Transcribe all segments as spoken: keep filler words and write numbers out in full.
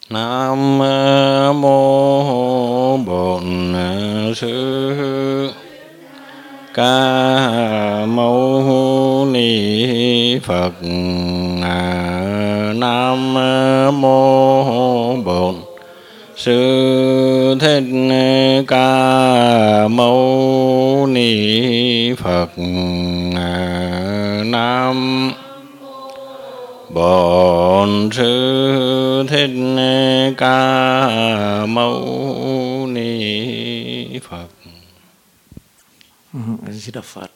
Nam mô Bổn Sư Ca Mâu Ni Phật. Nam mô Bổn Sư Thích Ca Mâu Ni Phật. Nam Bổn Sư Thích Ca Mâu Ni Phật. A Di Đà Phật.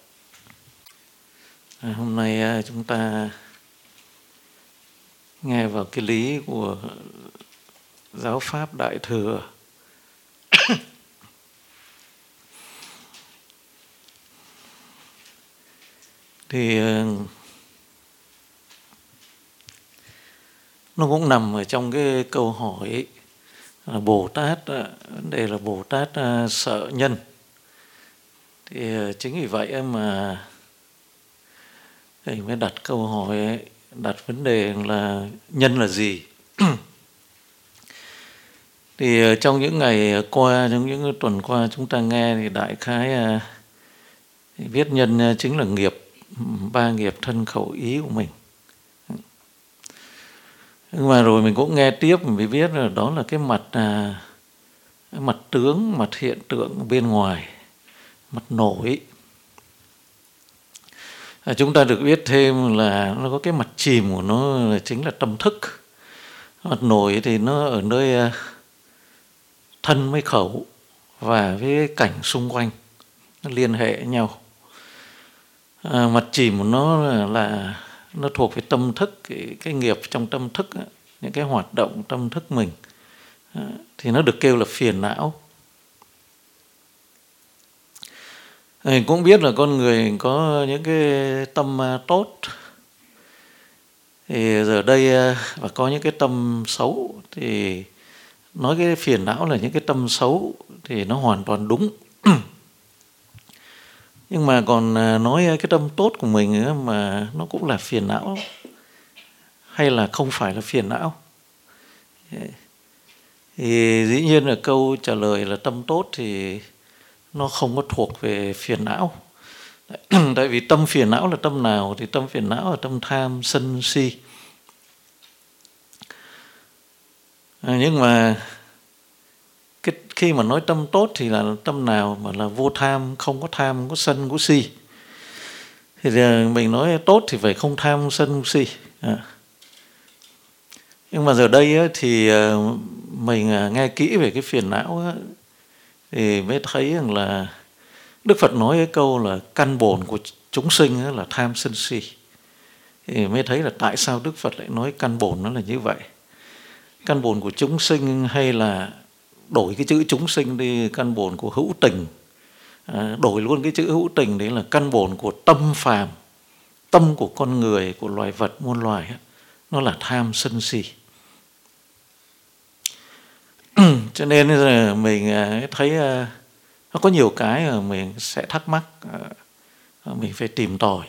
À, hôm nay chúng ta nghe vào cái lý của giáo pháp Đại Thừa. Thì nó cũng nằm ở trong cái câu hỏi là Bồ Tát, vấn đề là Bồ Tát sợ nhân. Thì chính vì vậy mà thầy mới đặt câu hỏi, đặt vấn đề là nhân là gì. Thì trong những ngày qua, trong những tuần qua chúng ta nghe thì đại khái thì biết nhân chính là nghiệp, ba nghiệp thân khẩu ý của mình. Nhưng mà rồi mình cũng nghe tiếp mình mới biết là đó là cái mặt à, cái mặt tướng, mặt hiện tượng bên ngoài, mặt nổi. À, chúng ta được biết thêm là nó có cái mặt chìm của nó là chính là tâm thức. Mặt nổi thì nó ở nơi thân với khẩu và với cảnh xung quanh, nó liên hệ với nhau. À, mặt chìm của nó là, là nó thuộc về tâm thức, cái, cái nghiệp trong tâm thức, những cái hoạt động tâm thức mình, à, thì nó được kêu là phiền não. Mình cũng biết là con người có những cái tâm tốt, thì giờ đây và có những cái tâm xấu. Thì nói cái phiền não là những cái tâm xấu thì nó hoàn toàn đúng. Nhưng mà còn nói cái tâm tốt của mình nữa mà nó cũng là phiền não hay là không phải là phiền não, thì dĩ nhiên là câu trả lời là tâm tốt thì nó không có thuộc về phiền não. Tại vì tâm phiền não là tâm nào? Thì tâm phiền não là tâm tham, sân, si. À, nhưng mà cái, khi mà nói tâm tốt thì là tâm nào mà là vô tham, không có tham, không có sân, không có si. Thì mình nói tốt thì phải không tham, sân, không si. À. Nhưng mà giờ đây thì mình nghe kỹ về cái phiền não thì mới thấy rằng là Đức Phật nói cái câu là căn bổn của chúng sinh là tham sân si. Thì mới thấy là tại sao Đức Phật lại nói căn bổn nó là như vậy. Căn bổn của chúng sinh, hay là đổi cái chữ chúng sinh đi, căn bổn của hữu tình, à, đổi luôn cái chữ hữu tình đấy là căn bổn của tâm phàm, tâm của con người, của loài vật muôn loài, nó là tham sân si. Cho nên là mình thấy nó có nhiều cái mà mình sẽ thắc mắc, mình phải tìm tòi.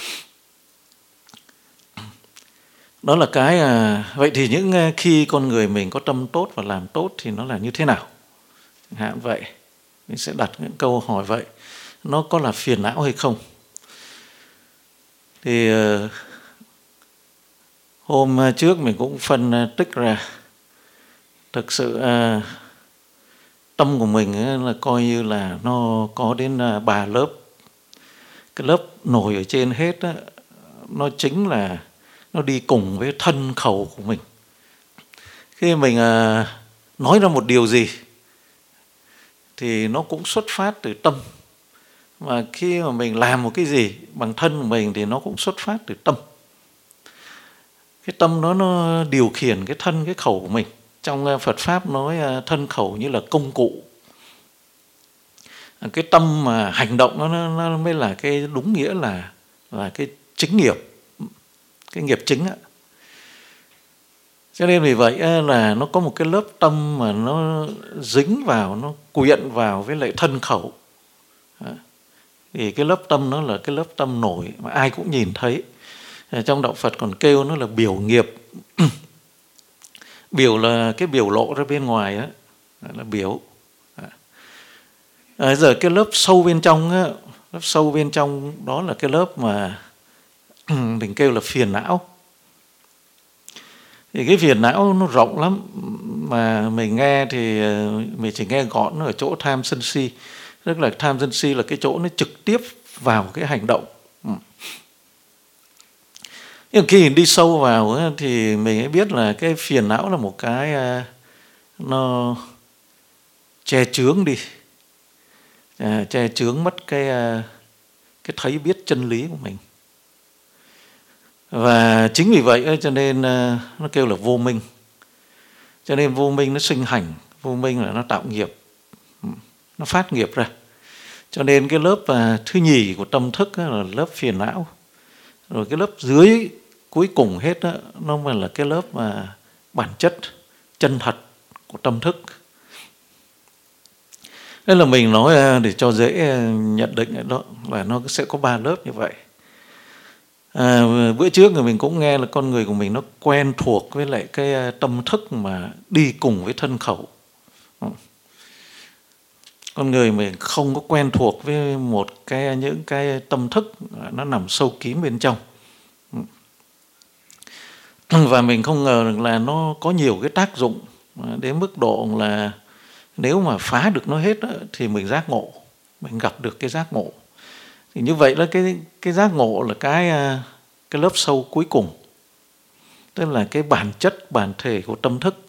Đó là cái à, vậy thì những khi con người mình có tâm tốt và làm tốt thì nó là như thế nào? Hạn vậy, mình sẽ đặt những câu hỏi vậy. Nó có là phiền não hay không? Thì uh, hôm trước mình cũng phân tích ra, thực sự uh, tâm của mình là coi như là nó có đến uh, ba lớp. Cái lớp nổi ở trên hết đó, nó chính là nó đi cùng với thân khẩu của mình. Khi mình uh, nói ra một điều gì thì nó cũng xuất phát từ tâm. Mà khi mà mình làm một cái gì bằng thân của mình thì nó cũng xuất phát từ tâm. Cái tâm đó nó điều khiển cái thân, cái khẩu của mình. Trong Phật Pháp nói thân khẩu như là công cụ. Cái tâm mà hành động nó, nó mới là cái đúng nghĩa là, là cái chính nghiệp, cái nghiệp chính ạ. Cho nên vì vậy là nó có một cái lớp tâm mà nó dính vào, nó quyện vào với lại thân khẩu. Thì cái lớp tâm nó là cái lớp tâm nổi mà ai cũng nhìn thấy. Trong đạo Phật còn kêu nó là biểu nghiệp. Biểu là cái biểu lộ ra bên ngoài á, là biểu. À, giờ cái lớp sâu bên trong á, lớp sâu bên trong đó là cái lớp mà mình kêu là phiền não. Thì cái phiền não nó rộng lắm, mà mình nghe thì mình chỉ nghe gọn ở chỗ tham sân si. Tức là tham sân si là cái chỗ nó trực tiếp vào cái hành động. Nhưng khi đi sâu vào ấy, thì mình mới biết là cái phiền não là một cái nó che chướng đi, à, che chướng mất cái cái thấy biết chân lý của mình. Và chính vì vậy cho nên nó kêu là vô minh. Cho nên vô minh nó sinh hành, vô minh là nó tạo nghiệp, nó phát nghiệp ra. Cho nên cái lớp thứ nhì của tâm thức là lớp phiền não. Rồi cái lớp dưới cuối cùng hết đó, nó mới là cái lớp mà bản chất chân thật của tâm thức. Nên là mình nói để cho dễ nhận định đó là nó sẽ có ba lớp như vậy. À, bữa trước thì mình cũng nghe là con người của mình nó quen thuộc với lại cái tâm thức mà đi cùng với thân khẩu. Con người mình không có quen thuộc với một cái những cái tâm thức nó nằm sâu kín bên trong. Và mình không ngờ được là nó có nhiều cái tác dụng đến mức độ là nếu mà phá được nó hết đó, thì mình giác ngộ, mình gặp được cái giác ngộ. Thì như vậy là cái cái giác ngộ là cái cái lớp sâu cuối cùng, tức là cái bản chất bản thể của tâm thức.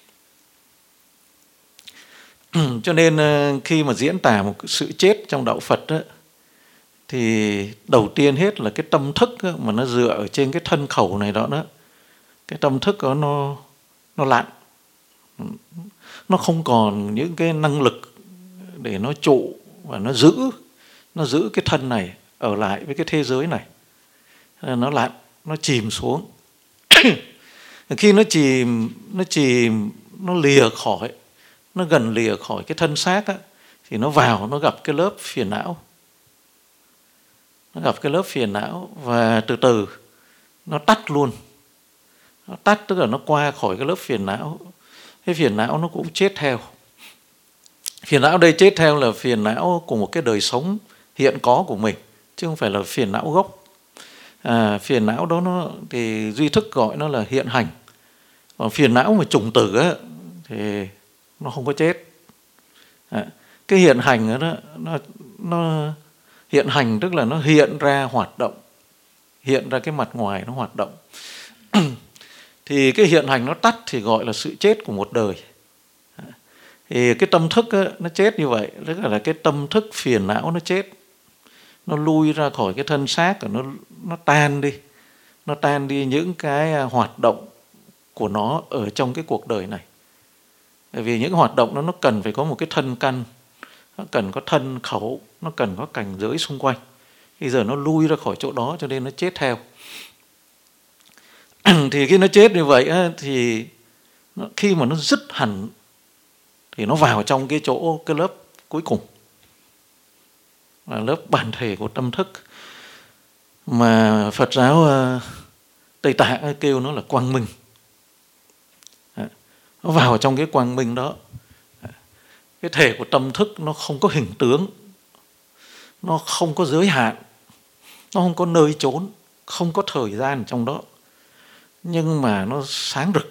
Cho nên khi mà diễn tả một sự chết trong đạo Phật đó, thì đầu tiên hết là cái tâm thức đó, mà nó dựa ở trên cái thân khẩu này đó đó, cái tâm thức đó nó nó lặn, nó không còn những cái năng lực để nó trụ và nó giữ nó giữ cái thân này ở lại với cái thế giới này. Nó lặn, nó chìm xuống. Khi nó chìm nó chìm nó lìa khỏi, nó gần lìa khỏi cái thân xác á, thì nó vào, nó gặp cái lớp phiền não, nó gặp cái lớp phiền não và từ từ nó tắt luôn. Nó tắt tức là nó qua khỏi cái lớp phiền não. Cái phiền não nó cũng chết theo. Phiền não đây chết theo là phiền não của một cái đời sống hiện có của mình, chứ không phải là phiền não gốc. À, phiền não đó nó thì duy thức gọi nó là hiện hành. Còn phiền não mà trùng tử á, thì nó không có chết. À, cái hiện hành đó, nó, nó hiện hành tức là nó hiện ra hoạt động, hiện ra cái mặt ngoài nó hoạt động. Thì cái hiện hành nó tắt thì gọi là sự chết của một đời. Thì cái tâm thức á, nó chết như vậy, tức là cái tâm thức phiền não nó chết, nó lui ra khỏi cái thân xác, nó nó tan đi, nó tan đi những cái hoạt động của nó ở trong cái cuộc đời này. Bởi vì những hoạt động đó nó cần phải có một cái thân căn, nó cần có thân khẩu, nó cần có cảnh giới xung quanh. Bây giờ nó lui ra khỏi chỗ đó cho nên nó chết theo. Thì khi nó chết như vậy á, thì nó, khi mà nó dứt hẳn thì nó vào trong cái chỗ, cái lớp cuối cùng là lớp bản thể của tâm thức, mà Phật giáo uh, Tây Tạng kêu nó là quang minh. Nó vào trong cái quang minh đó, cái thể của tâm thức nó không có hình tướng, nó không có giới hạn, nó không có nơi trốn, không có thời gian trong đó, nhưng mà nó sáng rực.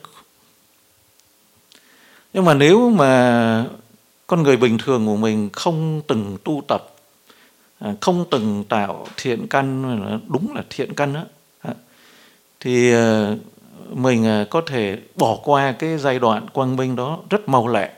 Nhưng mà nếu mà con người bình thường của mình không từng tu tập, không từng tạo thiện căn, đúng là thiện căn đó, thì mình có thể bỏ qua cái giai đoạn quang minh đó rất mau lẹ.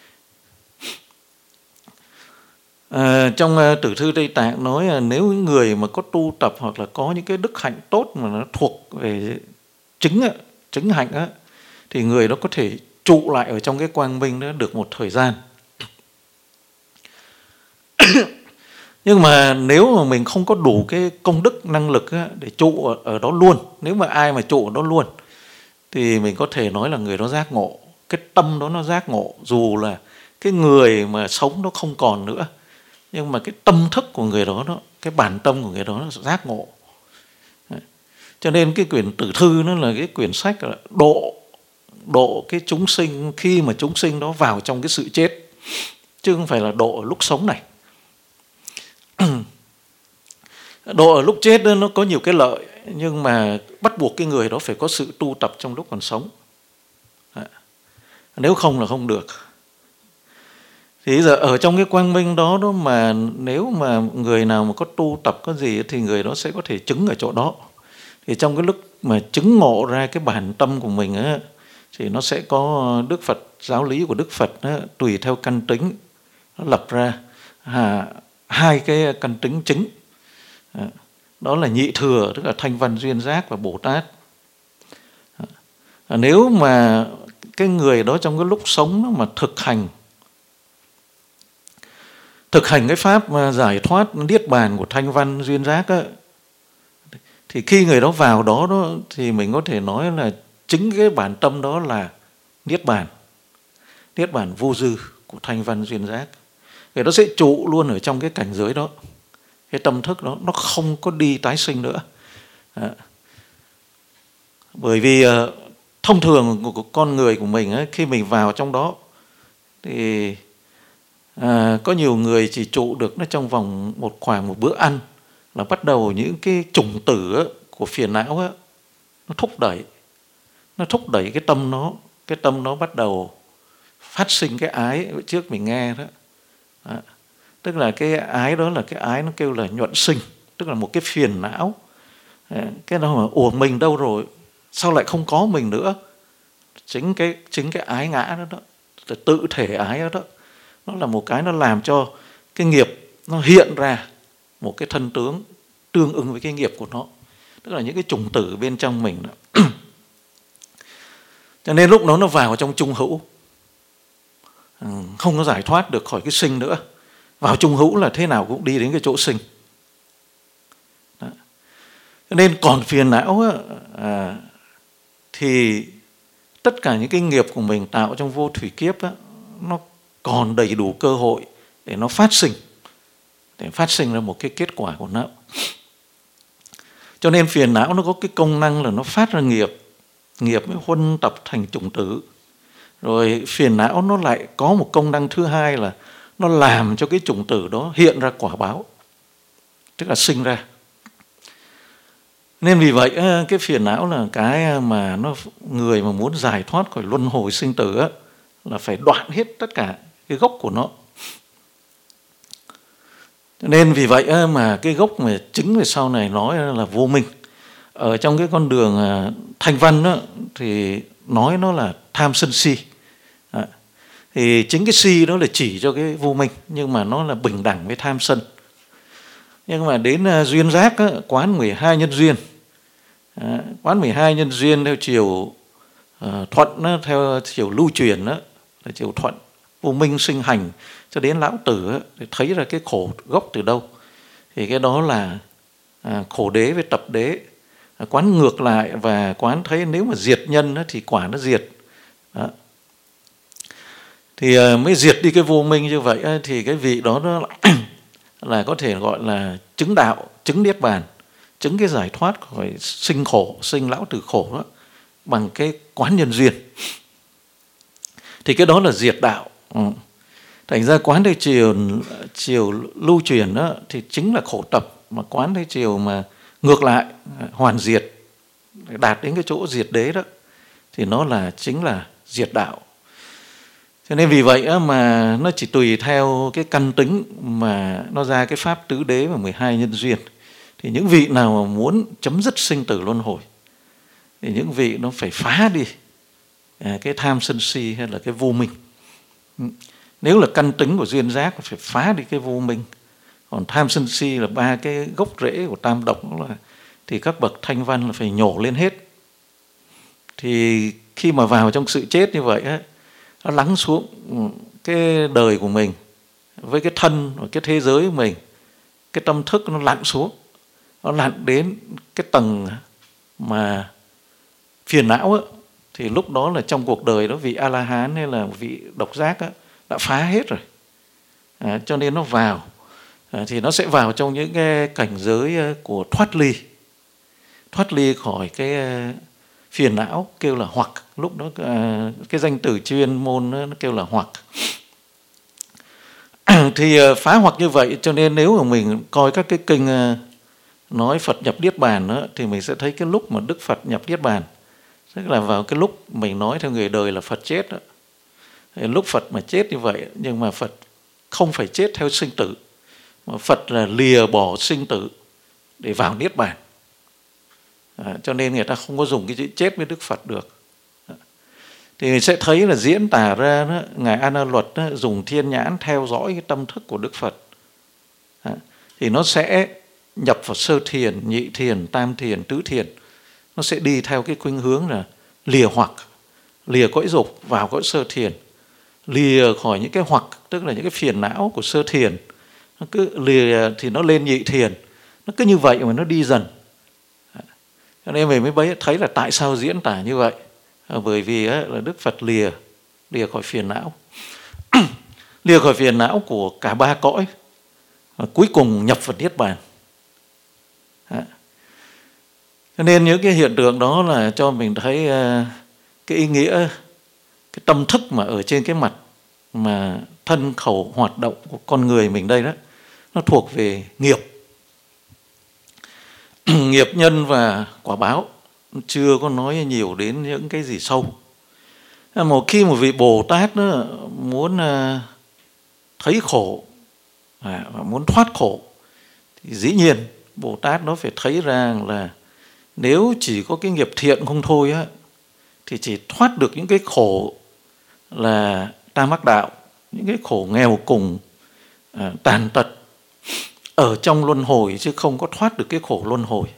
À, trong Tử thư Tây Tạng nói là nếu người mà có tu tập hoặc là có những cái đức hạnh tốt mà nó thuộc về chứng chứng hạnh á, thì người đó có thể trụ lại ở trong cái quang minh đó được một thời gian. Nhưng mà nếu mà mình không có đủ cái công đức năng lực á, để trụ ở, ở đó luôn, nếu mà ai mà trụ ở đó luôn thì mình có thể nói là người đó giác ngộ, cái tâm đó nó giác ngộ, dù là cái người mà sống nó không còn nữa, nhưng mà cái tâm thức của người đó, đó cái bản tâm của người đó nó giác ngộ. Đấy. Cho nên cái quyển Tử thư nó là cái quyển sách là độ độ cái chúng sinh khi mà chúng sinh đó vào trong cái sự chết, chứ không phải là độ ở lúc sống này. Độ ở lúc chết đó, nó có nhiều cái lợi, nhưng mà bắt buộc cái người đó phải có sự tu tập trong lúc còn sống. Nếu không là không được. Thì giờ ở trong cái quang minh đó, đó mà nếu mà người nào mà có tu tập có gì thì người đó sẽ có thể chứng ở chỗ đó. Thì trong cái lúc mà chứng ngộ ra cái bản tâm của mình á, thì nó sẽ có Đức Phật, giáo lý của Đức Phật á, tùy theo căn tính nó lập ra à, hai cái căn tính chính. Đó là nhị thừa, tức là thanh văn duyên giác và Bồ Tát. À, nếu mà cái người đó trong cái lúc sống mà thực hành thực hành cái pháp mà giải thoát niết bàn của thanh văn duyên giác á, thì khi người đó vào đó, đó thì mình có thể nói là chính cái bản tâm đó là niết bàn, niết bàn vô dư của thanh văn duyên giác. Người đó sẽ trụ luôn ở trong cái cảnh giới đó, cái tâm thức đó nó không có đi tái sinh nữa. À, bởi vì uh, thông thường của, của con người của mình ấy, khi mình vào trong đó thì à, có nhiều người chỉ trụ được nó trong vòng một khoảng một bữa ăn là bắt đầu những cái chủng tử ấy, của phiền não ấy, nó thúc đẩy nó thúc đẩy cái tâm nó cái tâm nó bắt đầu phát sinh cái ái. Trước mình nghe đó, à, tức là cái ái đó là cái ái nó kêu là nhuận sinh, tức là một cái phiền não. À, cái đó mà ủa mình đâu rồi, sao lại không có mình nữa? Chính cái chính cái ái ngã đó, đó là tự thể ái đó, đó nó là một cái nó làm cho cái nghiệp nó hiện ra một cái thân tướng tương ứng với cái nghiệp của nó, tức là những cái chủng tử bên trong mình đó. Cho nên lúc đó nó vào trong trung hữu, không có giải thoát được khỏi cái sinh nữa. Vào trung hữu là thế nào cũng đi đến cái chỗ sinh. Đó. Cho nên còn phiền não á, à, thì tất cả những cái nghiệp của mình tạo trong vô thủy kiếp á, nó còn đầy đủ cơ hội để nó phát sinh, để phát sinh ra một cái kết quả của nó. Cho nên phiền não nó có cái công năng là nó phát ra nghiệp, nghiệp mới huân tập thành chủng tử. Rồi phiền não nó lại có một công năng thứ hai là nó làm cho cái chủng tử đó hiện ra quả báo, tức là sinh ra. Nên vì vậy cái phiền não là cái mà nó người mà muốn giải thoát khỏi luân hồi sinh tử á, là phải đoạn hết tất cả cái gốc của nó. Nên vì vậy mà cái gốc mà chính về sau này nói là vô minh. Ở trong cái con đường thanh văn đó, thì nói nó là tham sân si. À, thì chính cái si đó là chỉ cho cái vô minh, nhưng mà nó là bình đẳng với tham sân. Nhưng mà đến duyên giác á, quán mười hai nhân duyên. À, quán mười hai nhân duyên theo chiều uh, thuận đó, theo chiều lưu truyền đó, là chiều thuận, vô minh sinh hành cho đến lão tử đó, để thấy ra cái khổ gốc từ đâu. Thì cái đó là à, khổ đế với tập đế. À, quán ngược lại và quán thấy nếu mà diệt nhân đó, thì quả nó diệt. Đó. Thì uh, mới diệt đi cái vô minh như vậy á, thì cái vị đó nó là có thể gọi là chứng đạo, chứng niết bàn, chứng cái giải thoát khỏi sinh khổ, sinh lão tử khổ đó, bằng cái quán nhân duyên. Thì cái đó là diệt đạo. Ừ. Thành ra quán theo chiều, chiều lưu truyền đó, thì chính là khổ tập, mà quán theo chiều mà ngược lại, hoàn diệt, đạt đến cái chỗ diệt đế đó, thì nó là chính là diệt đạo. Cho nên vì vậy mà nó chỉ tùy theo cái căn tính mà nó ra cái pháp tứ đế và mười hai nhân duyên. Thì những vị nào mà muốn chấm dứt sinh tử luân hồi thì những vị nó phải phá đi cái tham sân si hay là cái vô minh. Nếu là căn tính của duyên giác phải phá đi cái vô minh. Còn tham sân si là ba cái gốc rễ của tam độc, là thì các bậc thanh văn là phải nhổ lên hết. Thì khi mà vào trong sự chết như vậy á, nó lắng xuống cái đời của mình với cái thân và cái thế giới của mình, cái tâm thức nó lặn xuống, nó lặn đến cái tầng mà phiền não á, thì lúc đó là trong cuộc đời đó vị A-la-hán hay là vị độc giác á, đã phá hết rồi. À, cho nên nó vào à, thì nó sẽ vào trong những cái cảnh giới của thoát ly, thoát ly khỏi cái phiền não kêu là hoặc, lúc đó à, cái danh từ chuyên môn nó kêu là hoặc. Thì phá hoặc như vậy, cho nên nếu mà mình coi các cái kinh nói Phật nhập Niết Bàn đó, thì mình sẽ thấy cái lúc mà Đức Phật nhập Niết Bàn, tức là vào cái lúc mình nói theo người đời là Phật chết đó. Lúc Phật mà chết như vậy, nhưng mà Phật không phải chết theo sinh tử, mà Phật là lìa bỏ sinh tử để vào Niết Bàn. À, cho nên người ta không có dùng cái chữ chết với Đức Phật được. À, thì mình sẽ thấy là diễn tả ra đó, Ngài A Nan Luật đó, dùng thiên nhãn theo dõi cái tâm thức của Đức Phật. À, thì nó sẽ nhập vào sơ thiền, nhị thiền, tam thiền, tứ thiền. Nó sẽ đi theo cái khuynh hướng là lìa hoặc, lìa cõi dục vào cõi sơ thiền, lìa khỏi những cái hoặc, tức là những cái phiền não của sơ thiền, nó cứ lìa thì nó lên nhị thiền, nó cứ như vậy mà nó đi dần. Cho nên mình mới thấy là tại sao diễn tả như vậy, à, bởi vì á, là Đức Phật lìa lìa khỏi phiền não, lìa khỏi phiền não của cả ba cõi, và cuối cùng nhập vào Niết Bàn. À, cho nên những cái hiện tượng đó là cho mình thấy uh, cái ý nghĩa, cái tâm thức mà ở trên cái mặt mà thân khẩu hoạt động của con người mình đây đó, nó thuộc về nghiệp. Nghiệp nhân và quả báo, chưa có nói nhiều đến những cái gì sâu. Một khi một vị Bồ Tát đó muốn thấy khổ và muốn thoát khổ, thì dĩ nhiên Bồ Tát nó phải thấy rằng là nếu chỉ có cái nghiệp thiện không thôi á, thì chỉ thoát được những cái khổ là tam ác đạo, những cái khổ nghèo cùng, à, tàn tật ở trong luân hồi, chứ không có thoát được cái khổ luân hồi.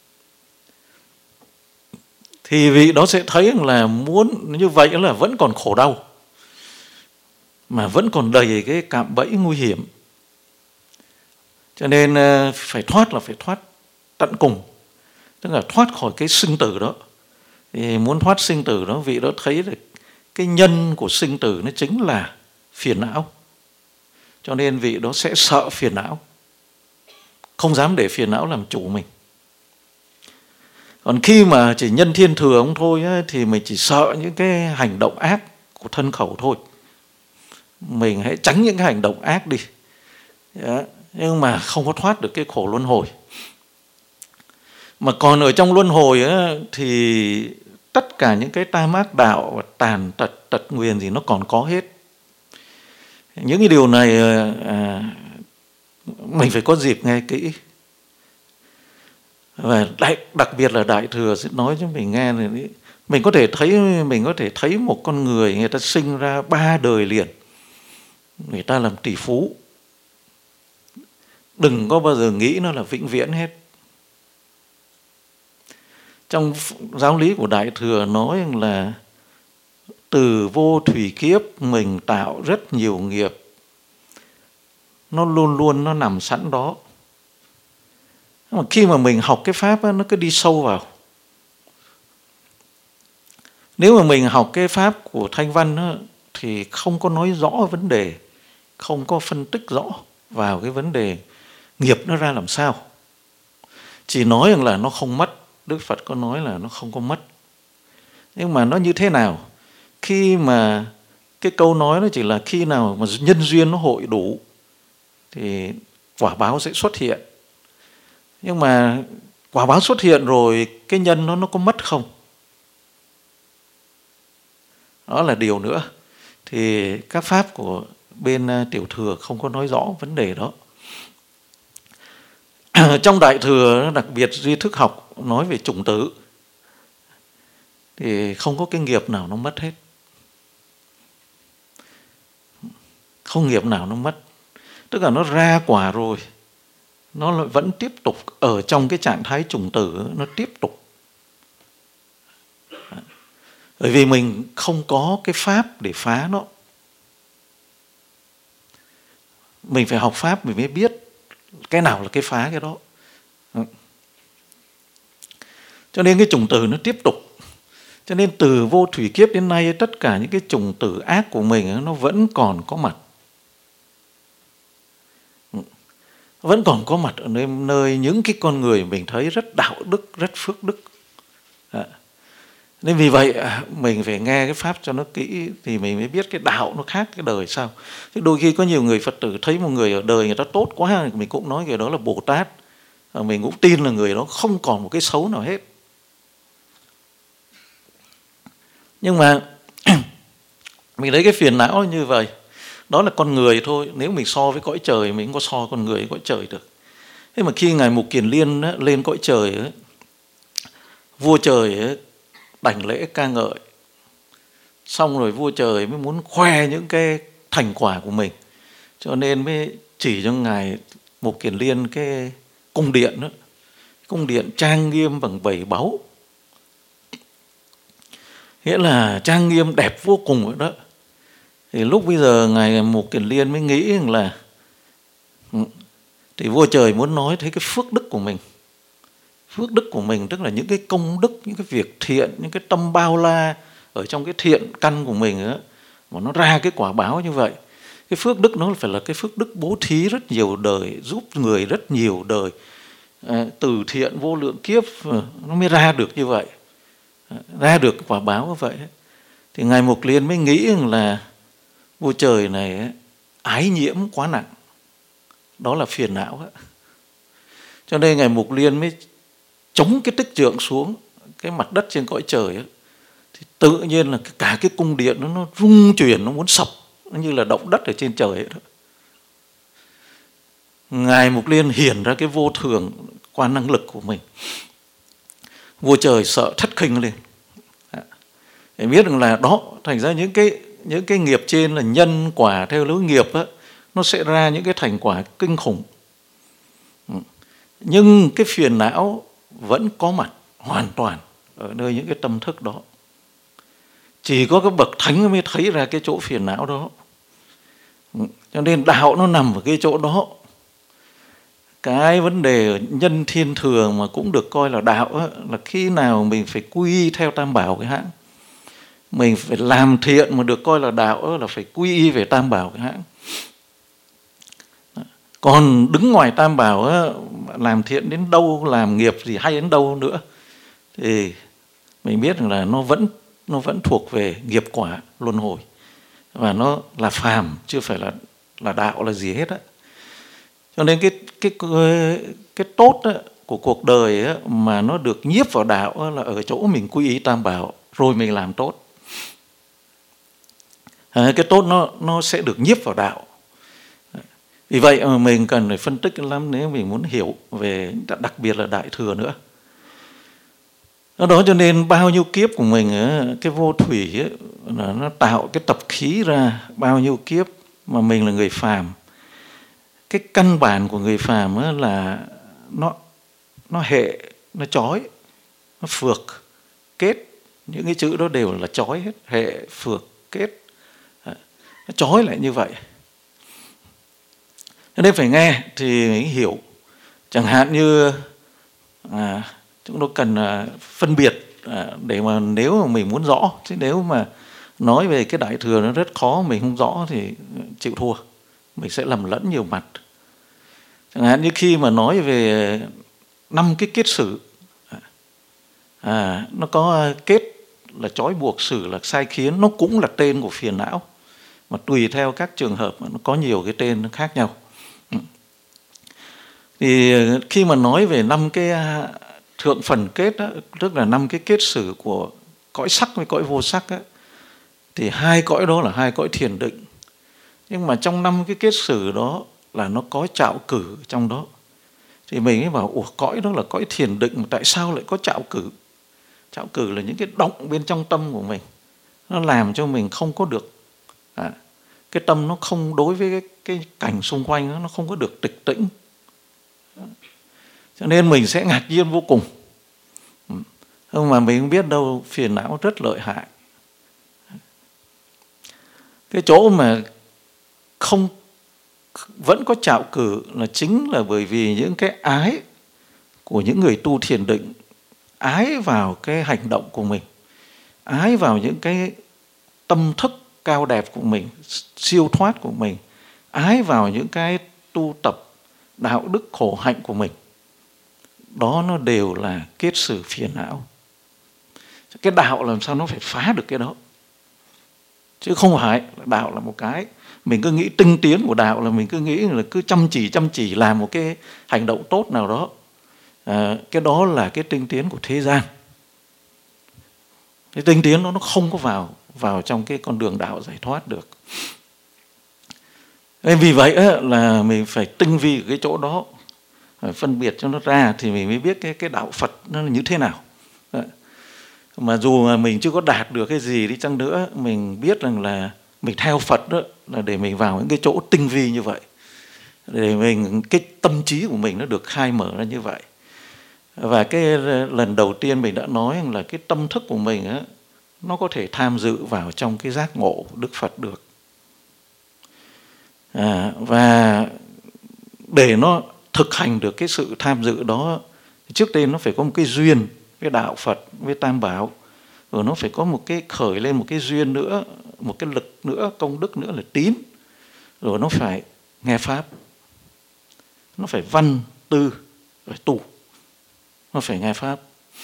Thì vị đó sẽ thấy là muốn như vậy là vẫn còn khổ đau, mà vẫn còn đầy cái cạm bẫy nguy hiểm. Cho nên phải thoát là phải thoát tận cùng, tức là thoát khỏi cái sinh tử đó. Thì muốn thoát sinh tử đó, vị đó thấy được cái nhân của sinh tử nó chính là phiền não. Cho nên vị đó sẽ sợ phiền não, không dám để phiền não làm chủ mình. Còn khi mà chỉ nhân thiên thừa không thôi á, thì mình chỉ sợ những cái hành động ác của thân khẩu thôi. Mình hãy tránh những cái hành động ác đi. Đó. Nhưng mà không có thoát được cái khổ luân hồi. Mà còn ở trong luân hồi á, thì tất cả những cái tam ác đạo và tàn tật, tật nguyền gì nó còn có hết. Những cái điều này à, mình phải có dịp nghe kỹ. Và đại, đặc biệt là Đại Thừa sẽ nói cho mình nghe này, mình có thể thấy mình có thể thấy một con người, người ta sinh ra ba đời liền, người ta làm tỷ phú, đừng có bao giờ nghĩ nó là vĩnh viễn hết. Trong giáo lý của Đại Thừa nói là từ vô thủy kiếp mình tạo rất nhiều nghiệp, nó luôn luôn nó nằm sẵn đó. Mà khi mà mình học cái pháp á, nó cứ đi sâu vào. Nếu mà mình học cái pháp của Thanh Văn á, thì không có nói rõ vấn đề, không có phân tích rõ vào cái vấn đề nghiệp nó ra làm sao. Chỉ nói rằng là nó không mất. Đức Phật có nói là nó không có mất. Nhưng mà nó như thế nào? Khi mà cái câu nói nó chỉ là khi nào mà nhân duyên nó hội đủ thì quả báo sẽ xuất hiện. Nhưng mà quả báo xuất hiện rồi, cái nhân nó nó có mất không? Đó là điều nữa. Thì các pháp của bên Tiểu Thừa không có nói rõ vấn đề đó. Trong Đại Thừa, đặc biệt duy thức học nói về chủng tử, thì không có cái nghiệp nào nó mất hết. Không nghiệp nào nó mất. Tức là nó ra quả rồi, nó vẫn tiếp tục ở trong cái trạng thái chủng tử, nó tiếp tục. Bởi vì mình không có cái pháp để phá nó. Mình phải học pháp mình mới biết cái nào là cái phá cái đó. Cho nên cái chủng tử nó tiếp tục. Cho nên từ vô thủy kiếp đến nay, tất cả những cái chủng tử ác của mình nó vẫn còn có mặt. Vẫn còn có mặt ở nơi, nơi những cái con người mình thấy rất đạo đức, rất phước đức. À. Nên vì vậy mình phải nghe cái pháp cho nó kỹ thì mình mới biết cái đạo nó khác cái đời sao. Chứ đôi khi có nhiều người Phật tử thấy một người ở đời người ta tốt quá, mình cũng nói người đó là Bồ Tát, mình cũng tin là người đó không còn một cái xấu nào hết. Nhưng mà mình lấy cái phiền não như vậy, đó là con người thôi. Nếu mình so với cõi trời, mình không có so con người với cõi trời được. Thế mà khi Ngài Mục Kiền Liên lên cõi trời, vua trời đảnh lễ ca ngợi, xong rồi vua trời mới muốn khoe những cái thành quả của mình, cho nên mới chỉ cho Ngài Mục Kiền Liên cái cung điện đó, cung điện trang nghiêm bằng bảy báu, nghĩa là trang nghiêm đẹp vô cùng rồi đó. Thì lúc bây giờ Ngài Mục Kiền Liên mới nghĩ rằng là thì vua trời muốn nói thấy cái phước đức của mình. Phước đức của mình tức là những cái công đức, những cái việc thiện, những cái tâm bao la ở trong cái thiện căn của mình á, mà nó ra cái quả báo như vậy. Cái phước đức nó phải là cái phước đức bố thí rất nhiều đời, giúp người rất nhiều đời, à, từ thiện vô lượng kiếp nó mới ra được như vậy, à, ra được quả báo như vậy. Thì Ngài Mục Liên mới nghĩ rằng là vua trời này ái nhiễm quá nặng, đó là phiền não á. Cho nên Ngài Mục Liên mới chống cái tích trượng xuống cái mặt đất trên cõi trời ấy, thì tự nhiên là cả cái cung điện nó, nó rung chuyển, nó muốn sập, nó như là động đất ở trên trời ấy đó. Ngài Mục Liên hiển ra cái vô thường qua năng lực của mình. Vua trời sợ thất kinh lên, để biết rằng là đó, thành ra những cái những cái nghiệp trên là nhân quả theo lối nghiệp đó, nó sẽ ra những cái thành quả kinh khủng. Nhưng cái phiền não vẫn có mặt hoàn toàn ở nơi những cái tâm thức đó. Chỉ có các bậc thánh mới thấy ra cái chỗ phiền não đó. Cho nên đạo nó nằm ở cái chỗ đó. Cái vấn đề nhân thiên thường mà cũng được coi là đạo đó, là khi nào mình phải quy y theo Tam Bảo cái hãng. Mình phải làm thiện mà được coi là đạo đó, là phải quy y về Tam Bảo cái hãng. Còn đứng ngoài Tam Bảo đó, làm thiện đến đâu, làm nghiệp gì hay đến đâu nữa, thì mình biết rằng là nó vẫn nó vẫn thuộc về nghiệp quả luân hồi, và nó là phàm chứ phải là là đạo là gì hết á. Cho nên cái cái cái, cái tốt á, của cuộc đời á, mà nó được nhiếp vào đạo á, là ở chỗ mình quy y Tam Bảo rồi mình làm tốt. À, cái tốt nó nó sẽ được nhiếp vào đạo. Vì vậy mà mình cần phải phân tích lắm nếu mình muốn hiểu về, đặc biệt là Đại Thừa nữa. Đó cho nên bao nhiêu kiếp của mình, cái vô thủy ấy, nó tạo cái tập khí ra bao nhiêu kiếp mà mình là người phàm. Cái căn bản của người phàm là nó nó hệ, nó chói, nó phược, kết. Những cái chữ đó đều là chói hết, hệ, phược, kết. Nó chói lại như vậy. Cho nên phải nghe thì mới hiểu. Chẳng hạn như à, chúng tôi cần à, phân biệt à, để mà nếu mà mình muốn rõ. Chứ nếu mà nói về cái Đại Thừa nó rất khó, mình không rõ thì chịu thua. Mình sẽ lầm lẫn nhiều mặt. Chẳng hạn như khi mà nói về năm cái kết sử, à, nó có kết là trói buộc, sử là sai khiến, nó cũng là tên của phiền não. Mà tùy theo các trường hợp nó có nhiều cái tên khác nhau. Thì khi mà nói về năm cái thượng phần kết đó, tức là năm cái kết sử của cõi sắc với cõi vô sắc đó, thì hai cõi đó là hai cõi thiền định. Nhưng mà trong năm cái kết sử đó là nó có trạo cử trong đó. Thì mình mới bảo, ủa, cõi đó là cõi thiền định mà tại sao lại có trạo cử? Trạo cử là những cái động bên trong tâm của mình, nó làm cho mình không có được à, cái tâm nó không đối với cái, cái cảnh xung quanh đó, nó không có được tịch tĩnh. Cho nên mình sẽ ngạc nhiên vô cùng. Nhưng mà mình không biết đâu, phiền não rất lợi hại. Cái chỗ mà không vẫn có trạo cử là chính là bởi vì những cái ái của những người tu thiền định, ái vào cái hành động của mình, ái vào những cái tâm thức cao đẹp của mình, siêu thoát của mình, ái vào những cái tu tập đạo đức khổ hạnh của mình. Đó nó đều là kết sử phiền não. Cái đạo làm sao nó phải phá được cái đó, chứ không phải đạo là một cái mình cứ nghĩ tinh tiến của đạo là mình cứ nghĩ là cứ chăm chỉ chăm chỉ làm một cái hành động tốt nào đó. À, cái đó là cái tinh tiến của thế gian. Cái tinh tiến đó nó không có vào vào trong cái con đường đạo giải thoát được. Vì vậy là mình phải tinh vi ở cái chỗ đó, phải phân biệt cho nó ra thì mình mới biết cái cái đạo Phật nó là như thế nào. Mà dù mà mình chưa có đạt được cái gì đi chăng nữa, mình biết rằng là mình theo Phật đó là để mình vào những cái chỗ tinh vi như vậy, để mình cái tâm trí của mình nó được khai mở ra như vậy. Và cái lần đầu tiên mình đã nói là cái tâm thức của mình á, nó có thể tham dự vào trong cái giác ngộ của Đức Phật được. À, và để nó thực hành được cái sự tham dự đó, trước tiên nó phải có một cái duyên với đạo Phật, với Tam Bảo, rồi nó phải có một cái khởi lên một cái duyên nữa, một cái lực nữa, công đức nữa là tín, rồi nó phải nghe Pháp, nó phải văn tư, phải tu, nó phải nghe Pháp.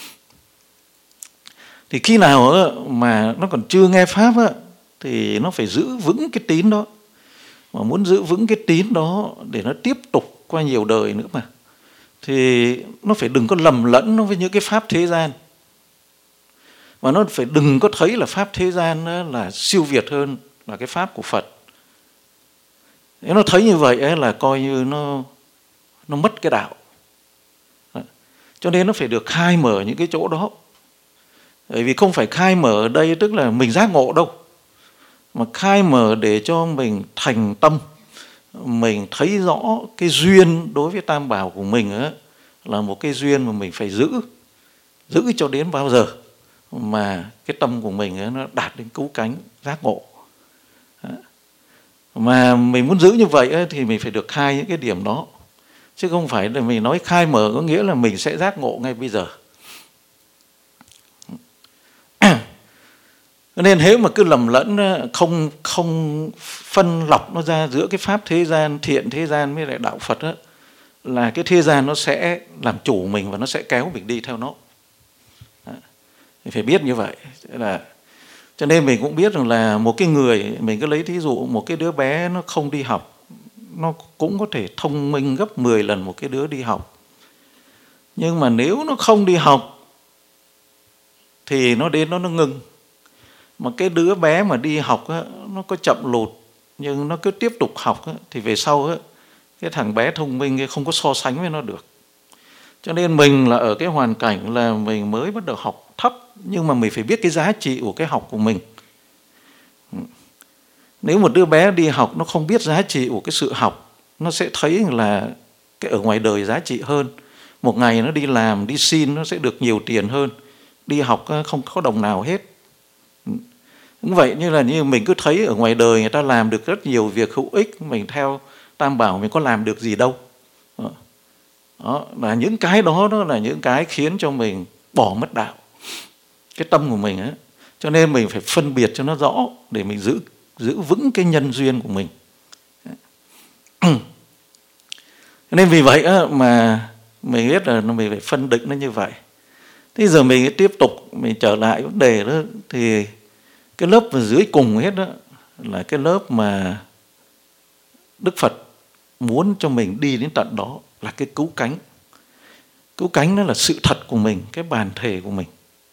Thì khi nào mà nó còn chưa nghe Pháp thì nó phải giữ vững cái tín đó. Mà muốn giữ vững cái tín đó để nó tiếp tục qua nhiều đời nữa mà, thì nó phải đừng có lầm lẫn nó với những cái pháp thế gian. Và nó phải đừng có thấy là pháp thế gian là siêu việt hơn là cái pháp của Phật. Nếu nó thấy như vậy ấy là coi như nó, nó mất cái đạo. Cho nên nó phải được khai mở những cái chỗ đó. Bởi vì không phải khai mở ở đây tức là mình giác ngộ đâu, mà khai mở để cho mình thành tâm, mình thấy rõ cái duyên đối với Tam Bảo của mình ấy, là một cái duyên mà mình phải giữ, giữ cho đến bao giờ mà cái tâm của mình ấy, nó đạt đến cứu cánh giác ngộ. Mà mình muốn giữ như vậy ấy, thì mình phải được khai những cái điểm đó, chứ không phải là mình nói khai mở có nghĩa là mình sẽ giác ngộ ngay bây giờ. Nên nếu mà cứ lầm lẫn, không không phân lọc nó ra giữa cái pháp thế gian, thiện thế gian với lại đạo Phật đó, là cái thế gian nó sẽ làm chủ mình và nó sẽ kéo mình đi theo nó. Mình phải biết như vậy. Là cho nên mình cũng biết rằng là một cái người, mình cứ lấy thí dụ một cái đứa bé nó không đi học, nó cũng có thể thông minh gấp mười lần một cái đứa đi học. Nhưng mà nếu nó không đi học thì nó đến đó nó ngưng. Mà cái đứa bé mà đi học á, nó có chậm lụt nhưng nó cứ tiếp tục học á, thì về sau á, cái thằng bé thông minh không có so sánh với nó được. Cho nên mình là ở cái hoàn cảnh là mình mới bắt đầu học thấp, nhưng mà mình phải biết cái giá trị của cái học của mình. Nếu một đứa bé đi học nó không biết giá trị của cái sự học, nó sẽ thấy là cái ở ngoài đời giá trị hơn. Một ngày nó đi làm, đi xin nó sẽ được nhiều tiền hơn. Đi học không có đồng nào hết. Cũng vậy, như là như mình cứ thấy ở ngoài đời người ta làm được rất nhiều việc hữu ích, mình theo Tam Bảo mình có làm được gì đâu. Đó, là những cái đó, đó là những cái khiến cho mình bỏ mất đạo, cái tâm của mình ấy. Cho nên mình phải phân biệt cho nó rõ để mình giữ giữ vững cái nhân duyên của mình. Nên vì vậy mà mình biết là mình phải phân định nó như vậy. Thế giờ mình tiếp tục mình trở lại vấn đề đó, thì cái lớp ở dưới cùng hết đó là cái lớp mà Đức Phật muốn cho mình đi đến tận đó, là cái cứu cánh. Cứu cánh đó là sự thật của mình, cái bản thể của mình.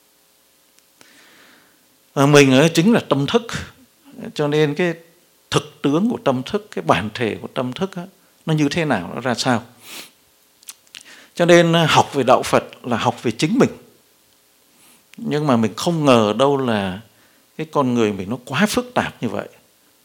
Và mình ấy chính là tâm thức. Cho nên cái thực tướng của tâm thức, cái bản thể của tâm thức đó, nó như thế nào, nó ra sao. Cho nên học về đạo Phật là học về chính mình. Nhưng mà mình không ngờ đâu là cái con người mình nó quá phức tạp như vậy.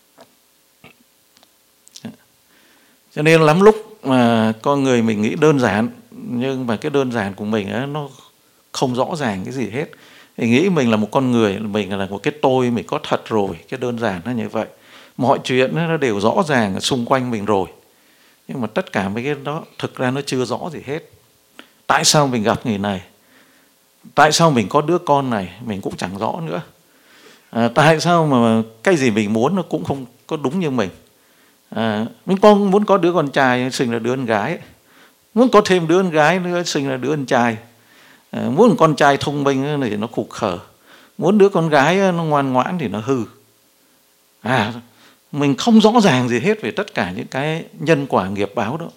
Cho nên lắm lúc mà con người mình nghĩ đơn giản, nhưng mà cái đơn giản của mình ấy, nó không rõ ràng cái gì hết. Mình nghĩ mình là một con người, mình là một cái tôi, mình có thật rồi, cái đơn giản nó như vậy. Mọi chuyện nó đều rõ ràng ở xung quanh mình rồi. Nhưng mà tất cả mấy cái đó thực ra nó chưa rõ gì hết. Tại sao mình gặp người này? Tại sao mình có đứa con này? Mình cũng chẳng rõ nữa. À, tại sao mà cái gì mình muốn nó cũng không có đúng như mình. À, mình con muốn có đứa con trai sinh là đứa con gái, muốn có thêm đứa con gái nữa sinh là đứa con trai, à, muốn một con trai thông minh thì nó khục khờ, muốn đứa con gái nó ngoan ngoãn thì nó hư. À, mình không rõ ràng gì hết về tất cả những cái nhân quả nghiệp báo đó.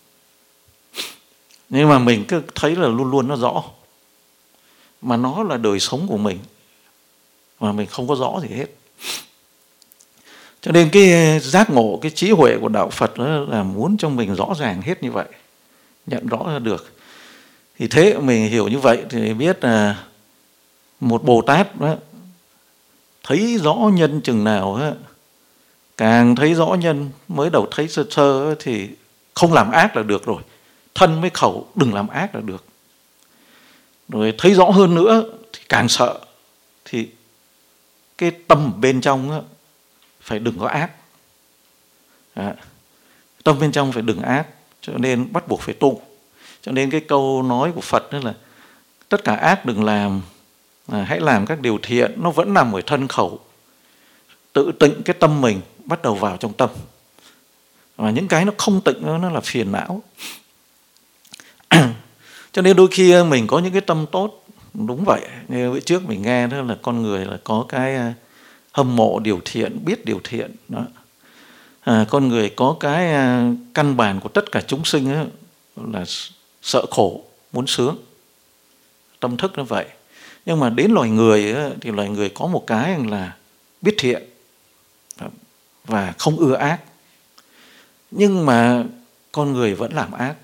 Nhưng mà mình cứ thấy là luôn luôn nó rõ. Mà nó là đời sống của mình. Mà mình không có rõ gì hết. Cho nên cái giác ngộ, cái trí huệ của Đạo Phật đó là muốn cho mình rõ ràng hết như vậy. Nhận rõ ra được. Thì thế mình hiểu như vậy thì biết là một Bồ Tát đó, thấy rõ nhân chừng nào đó, càng thấy rõ nhân, mới đầu thấy sơ sơ thì không làm ác là được rồi. Thân với khẩu đừng làm ác là được. Rồi thấy rõ hơn nữa thì càng sợ. Thì cái tâm bên trong đó, phải đừng có ác. À, tâm bên trong phải đừng ác. Cho nên bắt buộc phải tu. Cho nên cái câu nói của Phật đó là tất cả ác đừng làm, à, hãy làm các điều thiện. Nó vẫn nằm ở thân khẩu. Tự tịnh cái tâm mình, bắt đầu vào trong tâm. Và những cái nó không tịnh đó, nó là phiền não. Cho nên đôi khi mình có những cái tâm tốt. Đúng vậy. Như bữa trước mình nghe đó là con người là có cái hâm mộ điều thiện, biết điều thiện đó. À, con người có cái căn bản của tất cả chúng sinh đó, là sợ khổ, muốn sướng. Tâm thức nó vậy. Nhưng mà đến loài người đó, thì loài người có một cái là biết thiện và không ưa ác. Nhưng mà con người vẫn làm ác.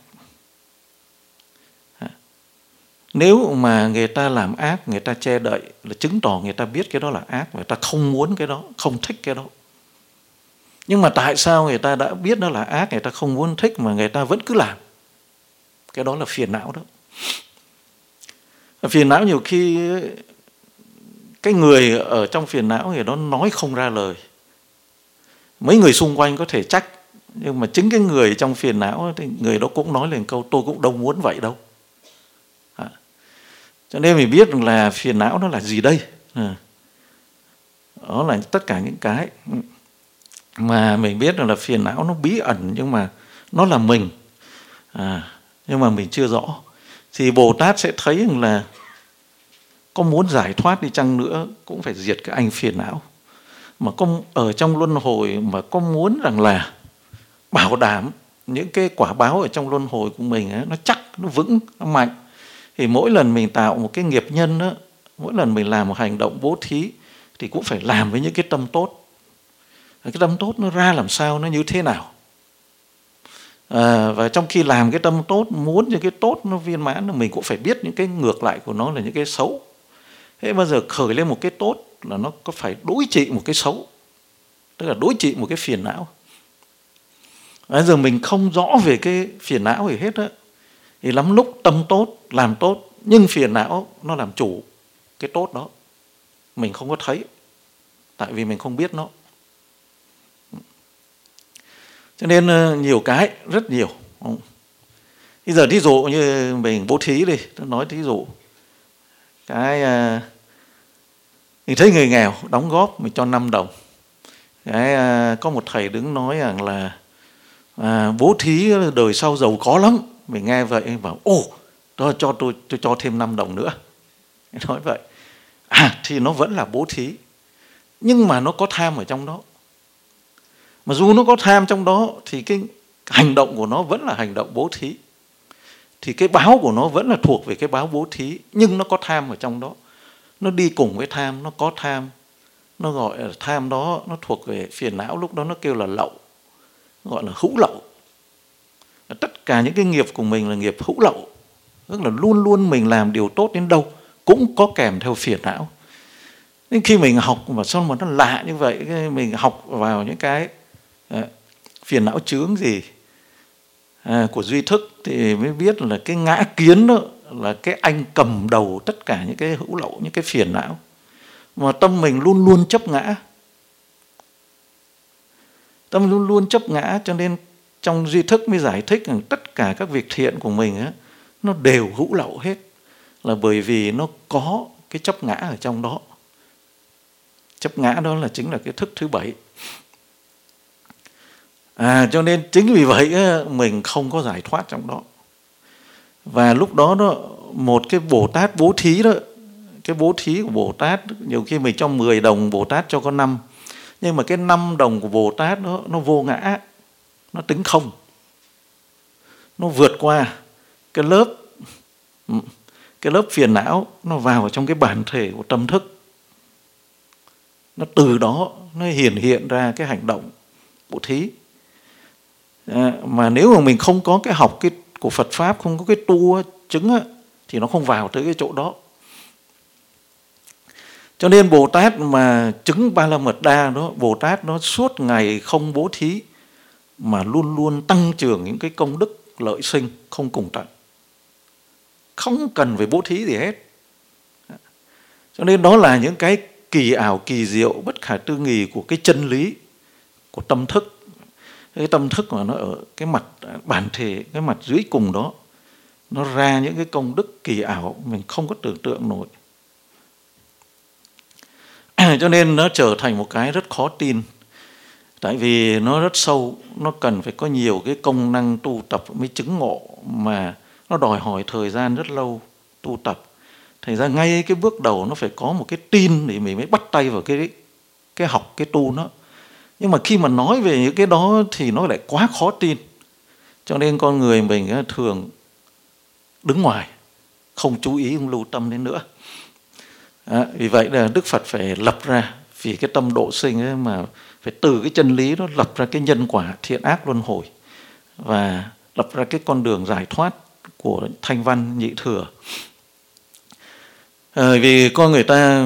Nếu mà người ta làm ác, người ta che đậy là chứng tỏ người ta biết cái đó là ác, người ta không muốn cái đó, không thích cái đó. Nhưng mà tại sao người ta đã biết nó là ác, người ta không muốn thích mà người ta vẫn cứ làm? Cái đó là phiền não đó. Phiền não nhiều khi cái người ở trong phiền não thì nó nói không ra lời. Mấy người xung quanh có thể trách, nhưng mà chính cái người trong phiền não thì người đó cũng nói lên câu tôi cũng đâu muốn vậy đâu. À. Cho nên mình biết là phiền não nó là gì đây? À. Đó là tất cả những cái mà mình biết là phiền não nó bí ẩn, nhưng mà nó là mình. À. Nhưng mà mình chưa rõ. Thì Bồ Tát sẽ thấy là có muốn giải thoát đi chăng nữa cũng phải diệt cái anh phiền não. Mà có ở trong luân hồi mà có muốn rằng là bảo đảm những cái quả báo ở trong luân hồi của mình ấy, nó chắc, nó vững, nó mạnh. Thì mỗi lần mình tạo một cái nghiệp nhân đó, mỗi lần mình làm một hành động bố thí thì cũng phải làm với những cái tâm tốt. Cái tâm tốt nó ra làm sao, nó như thế nào. À, và trong khi làm cái tâm tốt, muốn những cái tốt nó viên mãn, mình cũng phải biết những cái ngược lại của nó là những cái xấu. Thế bao giờ khởi lên một cái tốt là nó có phải đối trị một cái xấu, tức là đối trị một cái phiền não. Bây giờ mình không rõ về cái phiền não gì hết á, thì lắm lúc tâm tốt, làm tốt, nhưng phiền não nó làm chủ cái tốt đó. Mình không có thấy, tại vì mình không biết nó. Cho nên nhiều cái, rất nhiều. Bây giờ thí dụ như mình bố thí đi, tôi nói thí dụ. Cái mình thấy người nghèo đóng góp, mình cho năm đồng. Cái có một thầy đứng nói rằng là à, bố thí đời sau giàu có lắm. Mình nghe vậy mình bảo ồ, tôi cho tôi tôi cho thêm năm đồng nữa. Nói vậy. À thì nó vẫn là bố thí, nhưng mà nó có tham ở trong đó. Mà dù nó có tham trong đó thì cái hành động của nó vẫn là hành động bố thí. Thì cái báo của nó vẫn là thuộc về cái báo bố thí, nhưng nó có tham ở trong đó. Nó đi cùng với tham, nó có tham. Nó gọi là tham đó, nó thuộc về phiền não, lúc đó nó kêu là lậu. Nó gọi là hữu lậu. Tất cả những cái nghiệp của mình là nghiệp hữu lậu. Tức là luôn luôn mình làm điều tốt đến đâu cũng có kèm theo phiền não. Nên khi mình học mà sao mà nó lạ như vậy, mình học vào những cái à, phiền não chướng gì à, của duy thức thì mới biết là cái ngã kiến đó là cái anh cầm đầu tất cả những cái hữu lậu, những cái phiền não. Mà tâm mình luôn luôn chấp ngã. Tâm luôn luôn chấp ngã, cho nên trong duy thức mới giải thích rằng tất cả các việc thiện của mình á, nó đều hữu lậu hết. Là bởi vì nó có cái chấp ngã ở trong đó. Chấp ngã đó là chính là cái thức thứ bảy. À, cho nên chính vì vậy mình không có giải thoát trong đó. Và lúc đó, đó một cái Bồ Tát bố thí đó, cái bố thí của Bồ Tát, nhiều khi mình cho mười đồng, Bồ Tát cho có năm, nhưng mà cái năm đồng của Bồ Tát nó, nó vô ngã, nó tính không, nó vượt qua cái lớp cái lớp phiền não, nó vào trong cái bản thể của tâm thức, nó từ đó nó hiển hiện ra cái hành động bố thí. À, mà nếu mà mình không có cái học cái của Phật pháp, không có cái tu chứng á, thì nó không vào tới cái chỗ đó. Cho nên Bồ Tát mà chứng Ba La Mật Đa đó, Bồ Tát nó suốt ngày không bố thí mà luôn luôn tăng trưởng những cái công đức lợi sinh không cùng tận, không cần phải bố thí gì hết. Cho nên đó là những cái kỳ ảo, kỳ diệu, bất khả tư nghì của cái chân lý của tâm thức. Cái tâm thức mà nó ở cái mặt bản thể, cái mặt dưới cùng đó, nó ra những cái công đức kỳ ảo mình không có tưởng tượng nổi. Cho nên nó trở thành một cái rất khó tin. Tại vì nó rất sâu, nó cần phải có nhiều cái công năng tu tập mới chứng ngộ, mà nó đòi hỏi thời gian rất lâu tu tập. Thành ra ngay cái bước đầu nó phải có một cái tin để mình mới bắt tay vào cái, cái học, cái tu nó. Nhưng mà khi mà nói về những cái đó thì nó lại quá khó tin. Cho nên con người mình thường đứng ngoài, không chú ý, không lưu tâm đến nữa. À, vì vậy là Đức Phật phải lập ra, vì cái tâm độ sinh ấy mà phải từ cái chân lý đó lập ra cái nhân quả thiện ác luân hồi, và lập ra cái con đường giải thoát của thanh văn nhị thừa. À, vì con người ta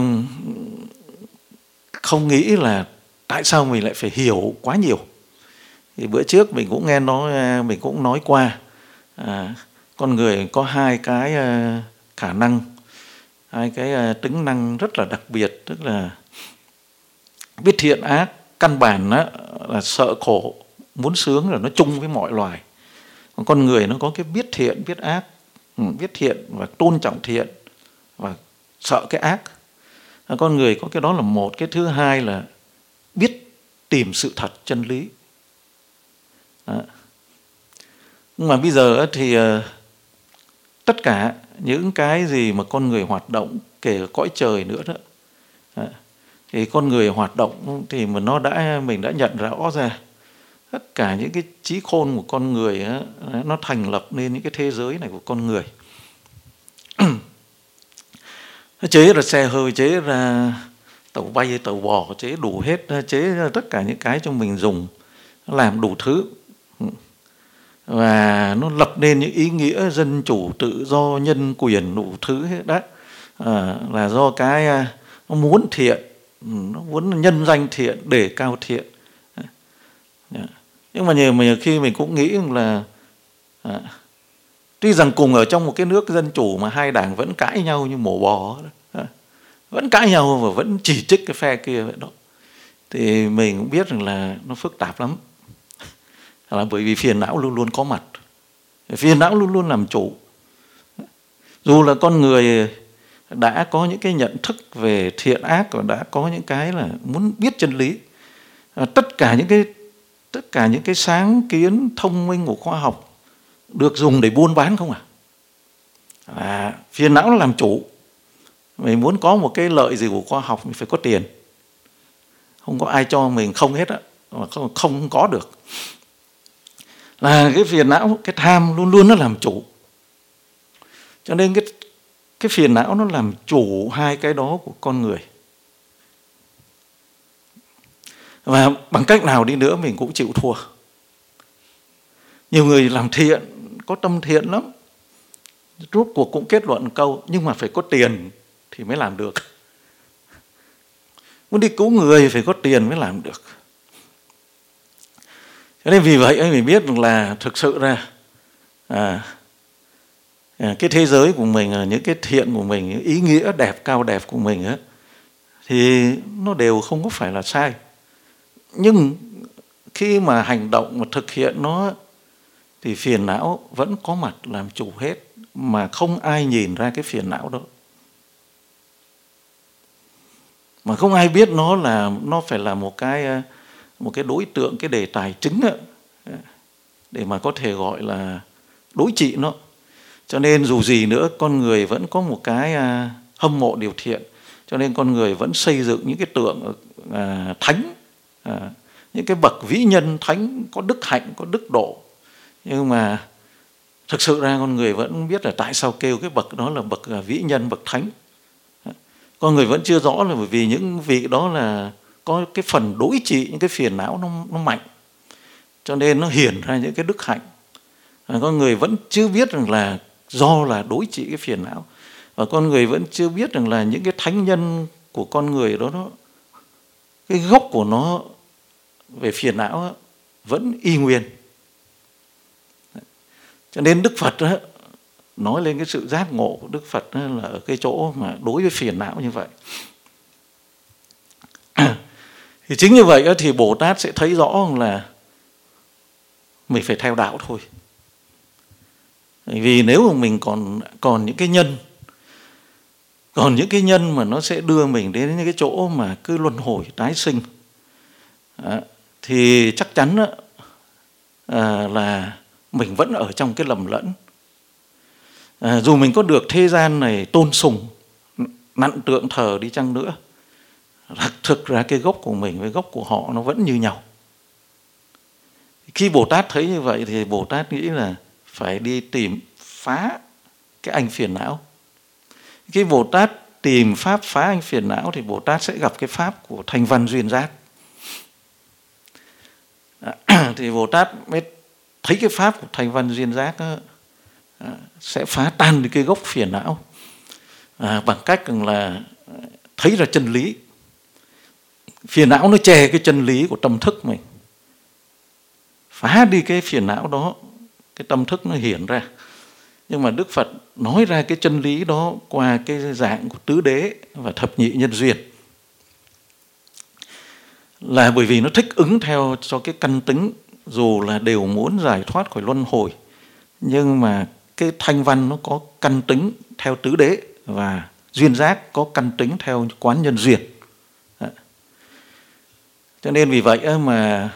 không nghĩ là tại sao mình lại phải hiểu quá nhiều. Thì bữa trước mình cũng nghe nói, mình cũng nói qua, à, con người có hai cái khả năng, hai cái tính năng rất là đặc biệt, tức là biết thiện ác. Căn bản đó là sợ khổ, muốn sướng là nó chung với mọi loài. Còn con người nó có cái biết thiện, biết ác, biết thiện và tôn trọng thiện và sợ cái ác. Con người có cái đó là một. Cái thứ hai là biết tìm sự thật, chân lý. Đó. Nhưng mà bây giờ thì tất cả những cái gì mà con người hoạt động, kể cả cõi trời nữa đó, thì con người hoạt động thì mà nó đã mình đã nhận rõ ra tất cả những cái trí khôn của con người đó, nó thành lập nên những cái thế giới này của con người. Nó chế ra xe hơi, chế ra tàu bay, tàu bò, chế đủ hết, chế ra tất cả những cái cho mình dùng, nó làm đủ thứ. Và nó lập nên những ý nghĩa dân chủ, tự do, nhân quyền, đủ thứ hết đó. À, là do cái nó muốn thiện, nó muốn nhân danh thiện, đề cao thiện. Nhưng mà nhiều, nhiều khi mình cũng nghĩ là à, tuy rằng cùng ở trong một cái nước dân chủ mà hai đảng vẫn cãi nhau như mổ bò đó, à, vẫn cãi nhau và vẫn chỉ trích cái phe kia vậy đó, thì mình cũng biết rằng là nó phức tạp lắm. Là bởi vì phiền não luôn luôn có mặt, phiền não luôn luôn làm chủ. Dù là con người đã có những cái nhận thức về thiện ác và đã có những cái là muốn biết chân lý, tất cả những cái tất cả những cái sáng kiến thông minh của khoa học được dùng để buôn bán không à? À, phiền não làm chủ. Mình muốn có một cái lợi gì của khoa học mình phải có tiền. Không có ai cho mình không hết á, mà không, không có được. Là cái phiền não, cái tham luôn luôn nó làm chủ. Cho nên cái cái phiền não nó làm chủ hai cái đó của con người. Và bằng cách nào đi nữa mình cũng chịu thua. Nhiều người làm thiện, có tâm thiện lắm, rốt cuộc cũng kết luận câu, nhưng mà phải có tiền thì mới làm được. Muốn đi cứu người phải có tiền mới làm được. Cho nên vì vậy mình biết là thực sự ra à, cái thế giới của mình, những cái thiện của mình, những ý nghĩa đẹp, cao đẹp của mình ấy, thì nó đều không có phải là sai. Nhưng khi mà hành động mà thực hiện nó thì phiền não vẫn có mặt làm chủ hết, mà không ai nhìn ra cái phiền não đó. Mà không ai biết nó là nó phải là một cái một cái đối tượng, cái đề tài chứng để mà có thể gọi là đối trị nó. Cho nên dù gì nữa con người vẫn có một cái hâm mộ điều thiện, cho nên con người vẫn xây dựng những cái tượng à, thánh, à, những cái bậc vĩ nhân thánh có đức hạnh, có đức độ. Nhưng mà thực sự ra con người vẫn không biết là tại sao kêu cái bậc đó là bậc vĩ nhân, bậc thánh. Con người vẫn chưa rõ là bởi vì những vị đó là có cái phần đối trị những cái phiền não nó, nó mạnh, cho nên nó hiển ra những cái đức hạnh. Và con người vẫn chưa biết rằng là do là đối trị cái phiền não, và con người vẫn chưa biết rằng là những cái thánh nhân của con người đó, nó cái gốc của nó về phiền não đó, vẫn y nguyên. Cho nên Đức Phật đó, nói lên cái sự giác ngộ của Đức Phật đó là ở cái chỗ mà đối với phiền não như vậy. Thì chính như vậy đó, thì Bồ Tát sẽ thấy rõ là mình phải theo đạo thôi. Vì nếu mà mình còn còn những cái nhân, còn những cái nhân mà nó sẽ đưa mình đến những cái chỗ mà cứ luân hồi tái sinh, à, thì chắc chắn đó, à, là mình vẫn ở trong cái lầm lẫn. À, dù mình có được thế gian này tôn sùng, nặn tượng thờ đi chăng nữa, thực ra cái gốc của mình với gốc của họ nó vẫn như nhau. Khi Bồ Tát thấy như vậy thì Bồ Tát nghĩ là phải đi tìm phá cái anh phiền não. Khi Bồ Tát tìm pháp phá anh phiền não thì Bồ Tát sẽ gặp cái pháp của thanh văn duyên giác. À, thì Bồ Tát mới thấy cái pháp của thanh văn duyên giác đó, à, sẽ phá tan đi cái gốc phiền não, à, bằng cách là thấy ra chân lý. Phiền não nó che cái chân lý của tâm thức mình, phá đi cái phiền não đó, cái tâm thức nó hiển ra. Nhưng mà Đức Phật nói ra cái chân lý đó qua cái dạng của tứ đế và thập nhị nhân duyên, là bởi vì nó thích ứng theo cho cái căn tính, dù là đều muốn giải thoát khỏi luân hồi, nhưng mà cái thanh văn nó có căn tính theo tứ đế, và duyên giác có căn tính theo quán nhân duyên. Đó. Cho nên vì vậy mà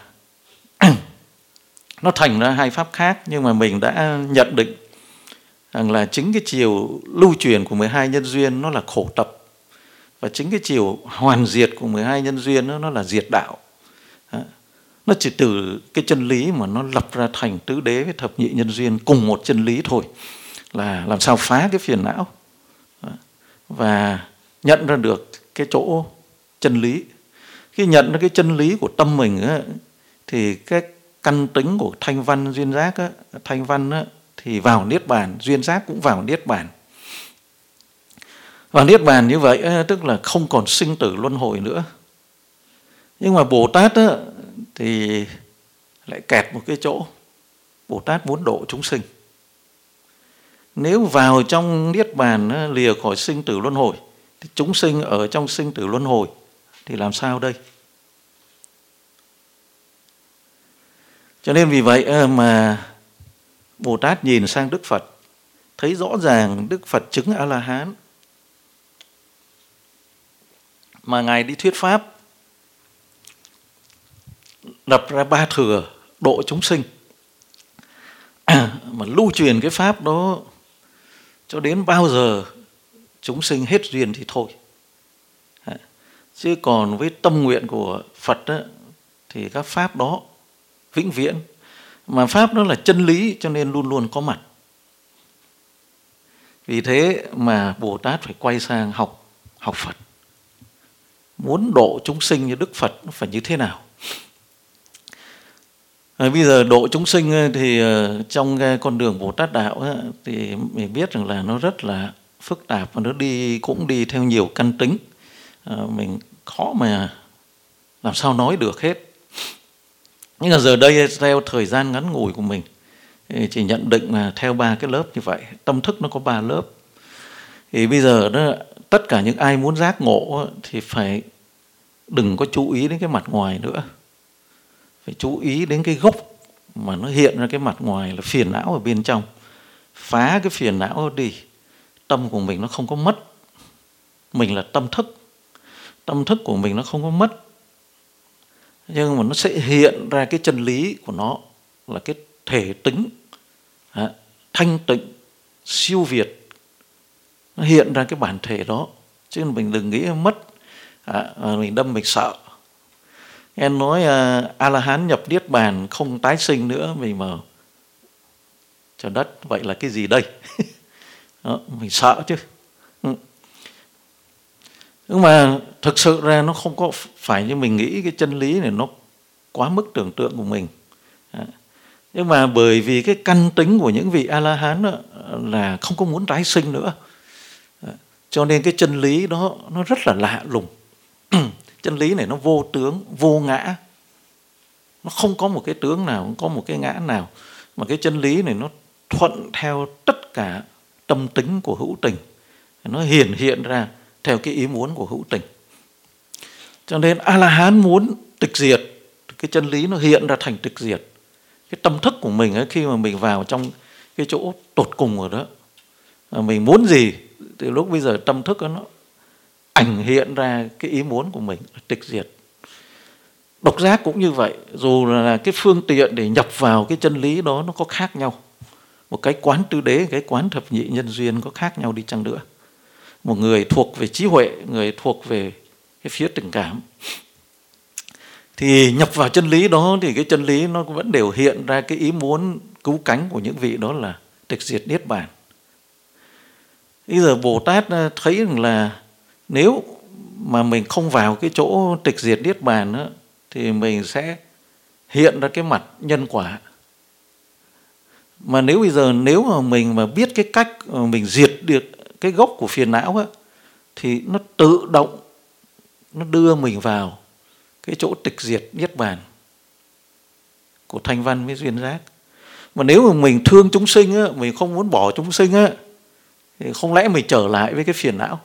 nó thành ra hai pháp khác, nhưng mà mình đã nhận định rằng là chính cái chiều lưu truyền của mười hai nhân duyên nó là khổ tập, và chính cái chiều hoàn diệt của mười hai nhân duyên đó, nó là diệt đạo. Đó. Nó chỉ từ cái chân lý mà nó lập ra thành tứ đế với thập nhị nhân duyên cùng một chân lý thôi, là làm sao phá cái phiền não. Đó. Và nhận ra được cái chỗ chân lý. Khi nhận ra cái chân lý của tâm mình á, thì cái căn tính của thanh văn duyên giác á, thanh văn á, thì vào niết bàn, duyên giác cũng vào niết bàn. Vào niết bàn như vậy á, tức là không còn sinh tử luân hồi nữa. Nhưng mà Bồ Tát á, thì lại kẹt một cái chỗ. Bồ Tát muốn độ chúng sinh. Nếu vào trong niết bàn á, lìa khỏi sinh tử luân hồi, thì chúng sinh ở trong sinh tử luân hồi thì làm sao đây? Cho nên vì vậy mà Bồ Tát nhìn sang Đức Phật, thấy rõ ràng Đức Phật chứng A-la-hán, mà Ngài đi thuyết pháp, lập ra ba thừa độ chúng sinh, à, mà lưu truyền cái pháp đó cho đến bao giờ chúng sinh hết duyên thì thôi. À, chứ còn với tâm nguyện của Phật đó, thì các pháp đó vĩnh viễn, mà pháp đó là chân lý cho nên luôn luôn có mặt. Vì thế mà Bồ Tát phải quay sang học học Phật. Muốn độ chúng sinh như Đức Phật nó phải như thế nào? À, bây giờ độ chúng sinh thì trong con đường Bồ Tát đạo thì mình biết rằng là nó rất là phức tạp, và nó đi cũng đi theo nhiều căn tính. À, mình khó mà làm sao nói được hết. Nhưng mà giờ đây theo thời gian ngắn ngủi của mình chỉ nhận định là theo ba cái lớp như vậy. Tâm thức nó có ba lớp. Thì bây giờ đó, tất cả những ai muốn giác ngộ thì phải đừng có chú ý đến cái mặt ngoài nữa. Phải chú ý đến cái gốc mà nó hiện ra cái mặt ngoài là phiền não ở bên trong. Phá cái phiền não đi, tâm của mình nó không có mất. Mình là tâm thức. Tâm thức của mình nó không có mất, nhưng mà nó sẽ hiện ra cái chân lý của nó là cái thể tính thanh tịnh siêu việt, nó hiện ra cái bản thể đó, chứ mình đừng nghĩ mất, à, mình đâm mình sợ. Nghe nói à, A-la-hán nhập niết bàn không tái sinh nữa, mình mà trời đất, vậy là cái gì đây? Đó, mình sợ chứ. Ừ. Nhưng mà thực sự ra nó không có phải như mình nghĩ, cái chân lý này nó quá mức tưởng tượng của mình. À. Nhưng mà bởi vì cái căn tính của những vị A-la-hán đó là không có muốn tái sinh nữa, à, cho nên cái chân lý đó nó rất là lạ lùng. Chân lý này nó vô tướng, vô ngã. Nó không có một cái tướng nào, không có một cái ngã nào. Mà cái chân lý này nó thuận theo tất cả tâm tính của hữu tình. Nó hiển hiện ra theo cái ý muốn của hữu tình. Cho nên A-la-hán muốn tịch diệt, cái chân lý nó hiện ra thành tịch diệt. Cái tâm thức của mình ấy, khi mà mình vào trong cái chỗ tột cùng rồi đó, mình muốn gì thì lúc bây giờ tâm thức đó, nó ảnh hiện ra cái ý muốn của mình, tịch diệt. Độc giác cũng như vậy, dù là cái phương tiện để nhập vào cái chân lý đó nó có khác nhau. Một cái quán tứ đế, cái quán thập nhị nhân duyên có khác nhau đi chăng nữa. Một người thuộc về trí huệ, người thuộc về cái phía tình cảm. Thì nhập vào chân lý đó thì cái chân lý nó vẫn đều hiện ra cái ý muốn cứu cánh của những vị đó là tịch diệt niết bàn. Bây giờ Bồ Tát thấy rằng là nếu mà mình không vào cái chỗ tịch diệt niết bàn đó, thì mình sẽ hiện ra cái mặt nhân quả. Mà nếu bây giờ nếu mà mình mà biết cái cách mà mình diệt được cái gốc của phiền não á, thì nó tự động nó đưa mình vào cái chỗ tịch diệt niết bàn của thanh văn với duyên giác. Mà nếu mà mình thương chúng sinh á, mình không muốn bỏ chúng sinh á, thì không lẽ mình trở lại với cái phiền não.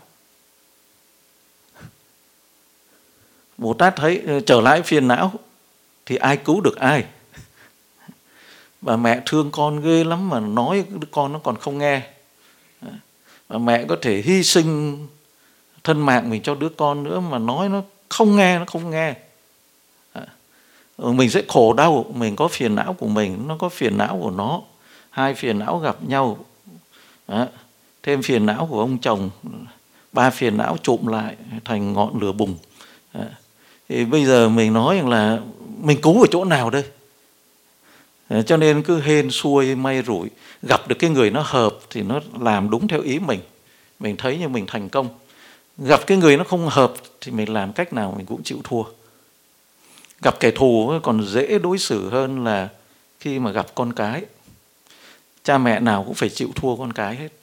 Bồ Tát thấy trở lại phiền não thì ai cứu được ai. Bà mẹ thương con ghê lắm mà nói đứa con nó còn không nghe. Bà mẹ có thể hy sinh thân mạng mình cho đứa con nữa mà nói nó không nghe, nó không nghe. Mình sẽ khổ đau, mình có phiền não của mình, nó có phiền não của nó. Hai phiền não gặp nhau. Đó. Thêm phiền não của ông chồng, ba phiền não trụm lại thành ngọn lửa bùng. Đó. Thì bây giờ mình nói là mình cứu ở chỗ nào đây? Cho nên cứ hên xuôi may rủi, gặp được cái người nó hợp thì nó làm đúng theo ý mình, mình thấy như mình thành công. Gặp cái người nó không hợp thì mình làm cách nào mình cũng chịu thua. Gặp kẻ thù còn dễ đối xử hơn là khi mà gặp con cái. Cha mẹ nào cũng phải chịu thua con cái hết.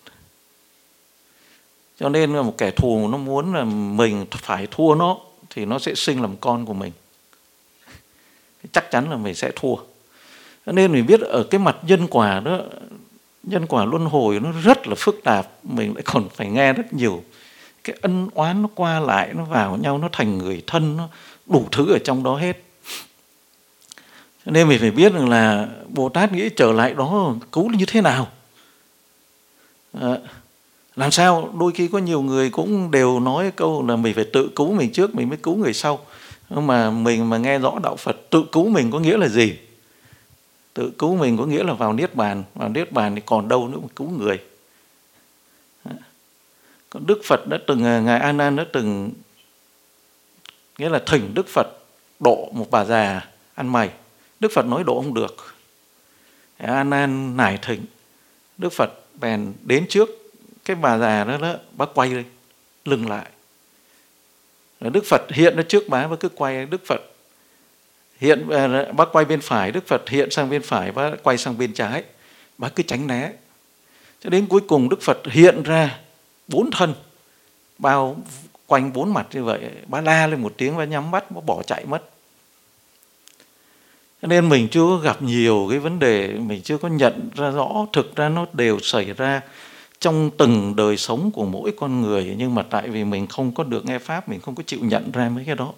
Cho nên là một kẻ thù nó muốn là mình phải thua nó thì nó sẽ sinh làm con của mình. Chắc chắn là mình sẽ thua. Cho nên mình biết ở cái mặt nhân quả đó, nhân quả luân hồi nó rất là phức tạp. Mình lại còn phải nghe rất nhiều cái ân oán nó qua lại, nó vào nhau, nó thành người thân, nó đủ thứ ở trong đó hết. Cho nên mình phải biết rằng là Bồ Tát nghĩ trở lại đó cứu như thế nào. À, làm sao đôi khi có nhiều người cũng đều nói câu là mình phải tự cứu mình trước mình mới cứu người sau. Nhưng mà mình mà nghe rõ đạo Phật, tự cứu mình có nghĩa là gì? Tự cứu mình có nghĩa là vào niết bàn. Vào niết bàn thì còn đâu nữa mà cứu người. Còn Đức Phật đã từng, Ngài A Nan đã từng, nghĩa là thỉnh Đức Phật độ một bà già ăn mày. Đức Phật nói độ không được. A Nan nài thỉnh, Đức Phật bèn đến trước cái bà già đó, đó bác quay lên, lưng lại. Đức Phật hiện ra trước bà, bà cứ quay. Đức Phật hiện, bác quay bên phải, Đức Phật hiện sang bên phải, bác quay sang bên trái, bác cứ tránh né. Cho đến cuối cùng Đức Phật hiện ra bốn thân bao quanh bốn mặt như vậy, bác la lên một tiếng và nhắm mắt, bác bỏ chạy mất. Cho nên mình chưa có gặp nhiều cái vấn đề, mình chưa có nhận ra rõ, thực ra nó đều xảy ra trong từng đời sống của mỗi con người, nhưng mà tại vì mình không có được nghe Pháp, mình không có chịu nhận ra mấy cái đó.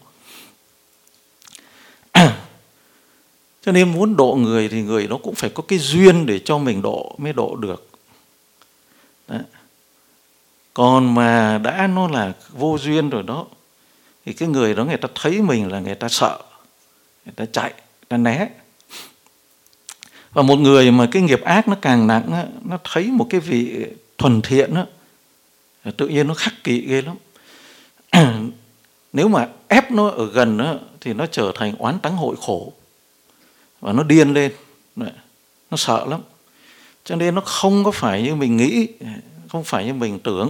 Cho nên muốn độ người thì người đó cũng phải có cái duyên để cho mình độ mới độ được. Đấy. Còn mà đã nó là vô duyên rồi đó, thì cái người đó người ta thấy mình là người ta sợ, người ta chạy, người ta né. Và một người mà cái nghiệp ác nó càng nặng, nó thấy một cái vị thuần thiện, tự nhiên nó khắc kỵ ghê lắm. Nếu mà ép nó ở gần đó, thì nó trở thành oán tắng hội khổ, và nó điên lên, nó sợ lắm. Cho nên nó không có phải như mình nghĩ, không phải như mình tưởng.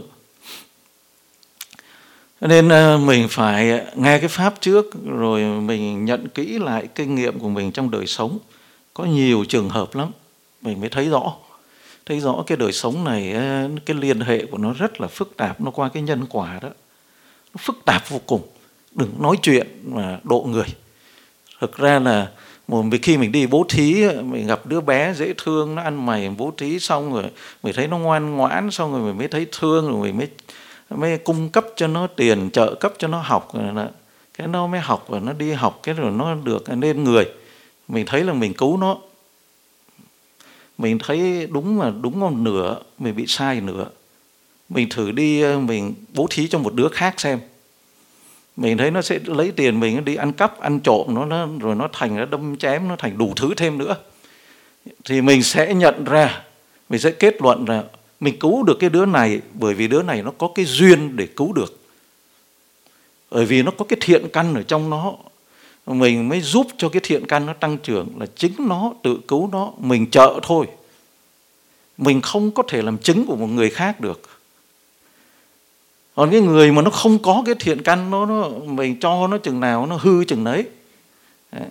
Cho nên mình phải nghe cái pháp trước, rồi mình nhận kỹ lại kinh nghiệm của mình trong đời sống. Có nhiều trường hợp lắm, mình mới thấy rõ. Thấy rõ cái đời sống này, cái liên hệ của nó rất là phức tạp, nó qua cái nhân quả đó. Nó phức tạp vô cùng. Đừng nói chuyện mà độ người. Thực ra là một khi mình đi bố thí, mình gặp đứa bé dễ thương, nó ăn mày, bố thí xong rồi mình thấy nó ngoan ngoãn, xong rồi mình mới thấy thương, rồi mình mới mới cung cấp cho nó tiền, trợ cấp cho nó học, cái nó mới học, và nó đi học, cái rồi nó được nên người. Mình thấy là mình cứu nó, mình thấy đúng mà đúng một nửa, mình bị sai nửa. Mình thử đi mình bố thí cho một đứa khác xem, mình thấy nó sẽ lấy tiền mình đi ăn cắp, ăn trộm nó, nó rồi nó thành nó đâm chém, nó thành đủ thứ thêm nữa, thì mình sẽ nhận ra, mình sẽ kết luận là mình cứu được cái đứa này bởi vì đứa này nó có cái duyên để cứu được, bởi vì nó có cái thiện căn ở trong nó, mình mới giúp cho cái thiện căn nó tăng trưởng. Là chính nó tự cứu nó, mình trợ thôi, mình không có thể làm chứng của một người khác được. Còn cái người mà nó không có cái thiện căn, nó, nó mình cho nó chừng nào nó hư chừng đấy. Đấy.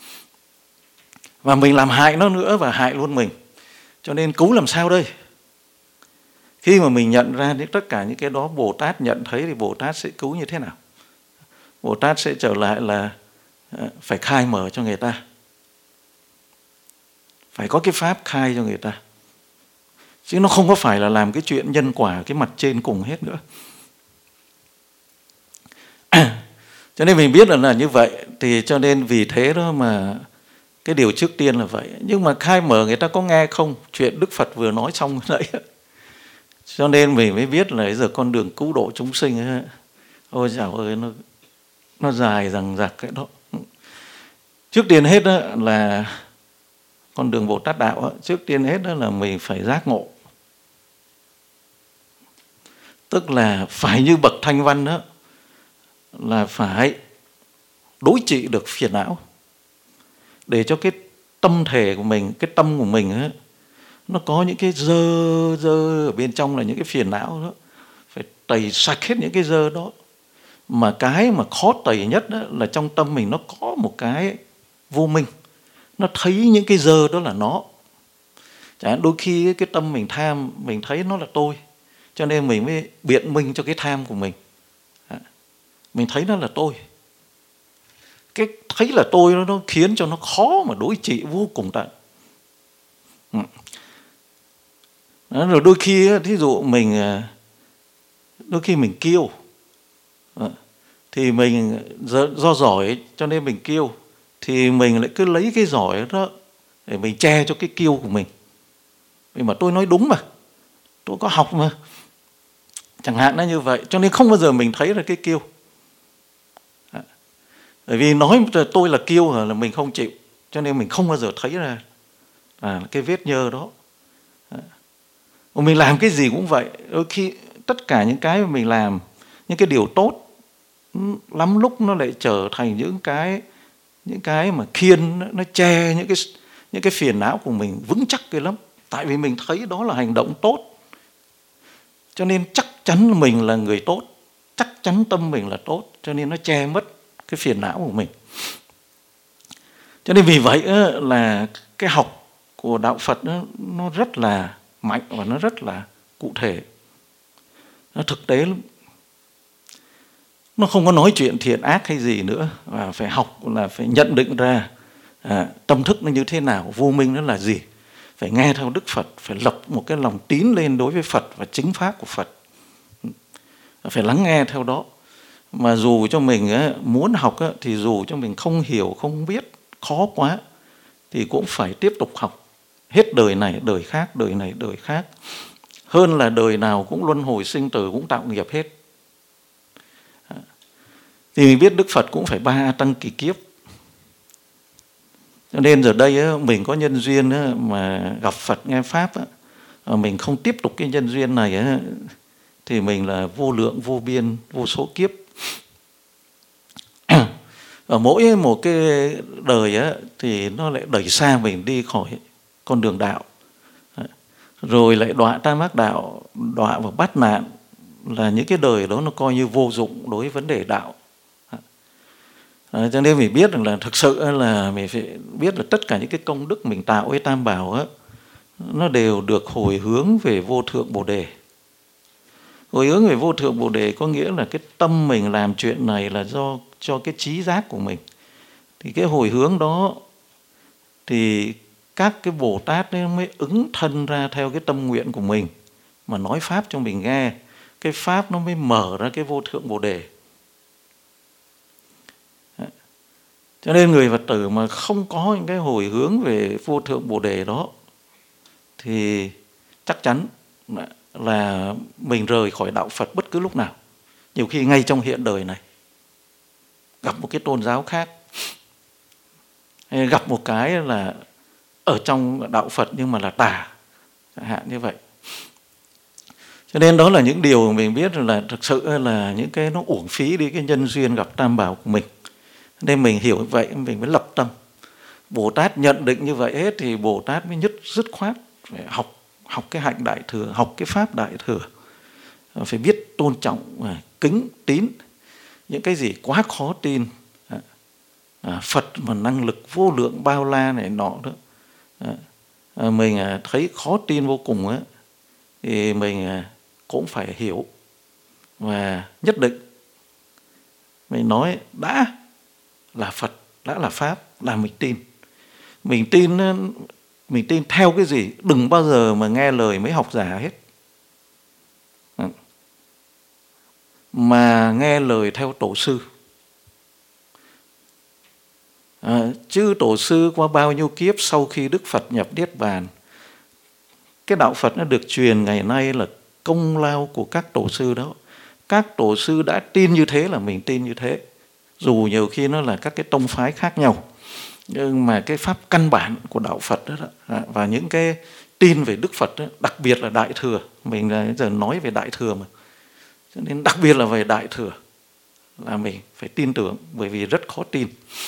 Và mình làm hại nó nữa, và hại luôn mình. Cho nên cứu làm sao đây? Khi mà mình nhận ra những tất cả những cái đó, Bồ Tát nhận thấy, thì Bồ Tát sẽ cứu như thế nào? Bồ Tát sẽ trở lại là phải khai mở cho người ta, phải có cái pháp khai cho người ta, chứ nó không có phải là làm cái chuyện nhân quả cái mặt trên cùng hết nữa. Cho nên mình biết là, là như vậy, thì cho nên vì thế đó mà cái điều trước tiên là vậy. Nhưng mà khai mở người ta có nghe không? Chuyện Đức Phật vừa nói xong đấy. Cho nên mình mới biết là bây giờ con đường cứu độ chúng sinh ấy, ôi dạo ơi, nó, nó dài dằng dặc cái đó. Trước tiên hết đó là con đường Bồ Tát đạo đó, trước tiên hết đó là mình phải giác ngộ. Tức là phải như bậc Thanh Văn đó, là phải đối trị được phiền não, để cho cái tâm thể của mình, cái tâm của mình ấy, nó có những cái dơ dơ ở bên trong, là những cái phiền não đó, phải tẩy sạch hết những cái dơ đó. Mà cái mà khó tẩy nhất đó, là trong tâm mình nó có một cái vô minh, nó thấy những cái dơ đó là nó. Chẳng hạn đôi khi cái tâm mình tham, mình thấy nó là tôi, cho nên mình mới biện minh cho cái tham của mình. Mình thấy nó là tôi. Cái thấy là tôi nó, nó khiến cho nó khó mà đối trị vô cùng tận. Đó, rồi đôi khi thí dụ mình đôi khi mình kiêu, thì mình do, do giỏi cho nên mình kiêu, thì mình lại cứ lấy cái giỏi đó để mình che cho cái kiêu của mình. Vì mà tôi nói đúng mà, tôi có học mà, chẳng hạn nó như vậy. Cho nên không bao giờ mình thấy ra cái kiêu. Bởi vì nói tôi là kiêu là mình không chịu, cho nên mình không bao giờ thấy ra à, cái vết nhơ đó. Mình làm cái gì cũng vậy. Đôi khi tất cả những cái mà mình làm, những cái điều tốt, lắm lúc nó lại trở thành những cái những cái mà khiên, nó che những cái những cái phiền não của mình vững chắc cái lắm. Tại vì mình thấy đó là hành động tốt, cho nên chắc chắn mình là người tốt, chắc chắn tâm mình là tốt, cho nên nó che mất cái phiền não của mình. Cho nên vì vậy là cái học của đạo Phật nó rất là mạnh và nó rất là cụ thể, nó thực tế lắm. Nó không có nói chuyện thiện ác hay gì nữa, và phải học là phải nhận định ra à, tâm thức nó như thế nào, vô minh nó là gì. Phải nghe theo Đức Phật, phải lập một cái lòng tín lên đối với Phật và chính pháp của Phật, phải lắng nghe theo đó. Mà dù cho mình muốn học thì dù cho mình không hiểu, không biết, khó quá, thì cũng phải tiếp tục học hết đời này đời khác, đời này đời khác, hơn là đời nào cũng luân hồi sinh tử, cũng tạo nghiệp hết. Thì mình biết Đức Phật cũng phải ba tăng kỳ kiếp. Cho nên giờ đây mình có nhân duyên mà gặp Phật nghe Pháp, mình không tiếp tục cái nhân duyên này thì mình là vô lượng, vô biên, vô số kiếp. Ở mỗi một cái đời á, thì nó lại đẩy xa mình đi khỏi con đường đạo. Rồi lại đọa tam ác đạo, đọa vào bát nạn, là những cái đời đó nó coi như vô dụng đối với vấn đề đạo. À, cho nên mình biết rằng là thực sự là mình phải biết là tất cả những cái công đức mình tạo với Tam Bảo á, nó đều được hồi hướng về vô thượng Bồ Đề. Hồi hướng về vô thượng Bồ Đề có nghĩa là cái tâm mình làm chuyện này là do cho cái trí giác của mình. Thì cái hồi hướng đó thì các cái Bồ Tát ấy mới ứng thân ra theo cái tâm nguyện của mình mà nói pháp cho mình nghe. Cái pháp nó mới mở ra cái vô thượng Bồ Đề. Cho nên người Phật tử mà không có những cái hồi hướng về vô thượng Bồ Đề đó thì chắc chắn là mình rời khỏi đạo Phật bất cứ lúc nào. Nhiều khi ngay trong hiện đời này gặp một cái tôn giáo khác, hay gặp một cái là ở trong đạo Phật nhưng mà là tà, chẳng hạn như vậy. Cho nên đó là những điều mình biết là thực sự là những cái nó uổng phí đi cái nhân duyên gặp Tam Bảo của mình. Nên mình hiểu như vậy mình mới lập tâm. Bồ Tát nhận định như vậy hết thì Bồ Tát mới nhất dứt khoát phải học học cái hạnh Đại Thừa, học cái pháp Đại Thừa, phải biết tôn trọng, kính tín những cái gì quá khó tin. À, Phật mà năng lực vô lượng bao la này nọ đó, à, mình thấy khó tin vô cùng á, thì mình cũng phải hiểu và nhất định mình nói đã là Phật, đã là pháp là mình tin. Mình tin mình tin theo cái gì? Đừng bao giờ mà nghe lời mấy học giả hết, mà nghe lời theo tổ sư. À, chư tổ sư qua bao nhiêu kiếp sau khi Đức Phật nhập Niết Bàn, cái đạo Phật nó được truyền ngày nay là công lao của các tổ sư đó. Các tổ sư đã tin như thế là mình tin như thế. Dù nhiều khi nó là các cái tông phái khác nhau, nhưng mà cái pháp căn bản của đạo Phật đó, đó và những cái tin về Đức Phật đó, đặc biệt là Đại Thừa, mình là giờ nói về Đại Thừa mà, cho nên đặc biệt là về Đại Thừa là mình phải tin tưởng, bởi vì rất khó tin.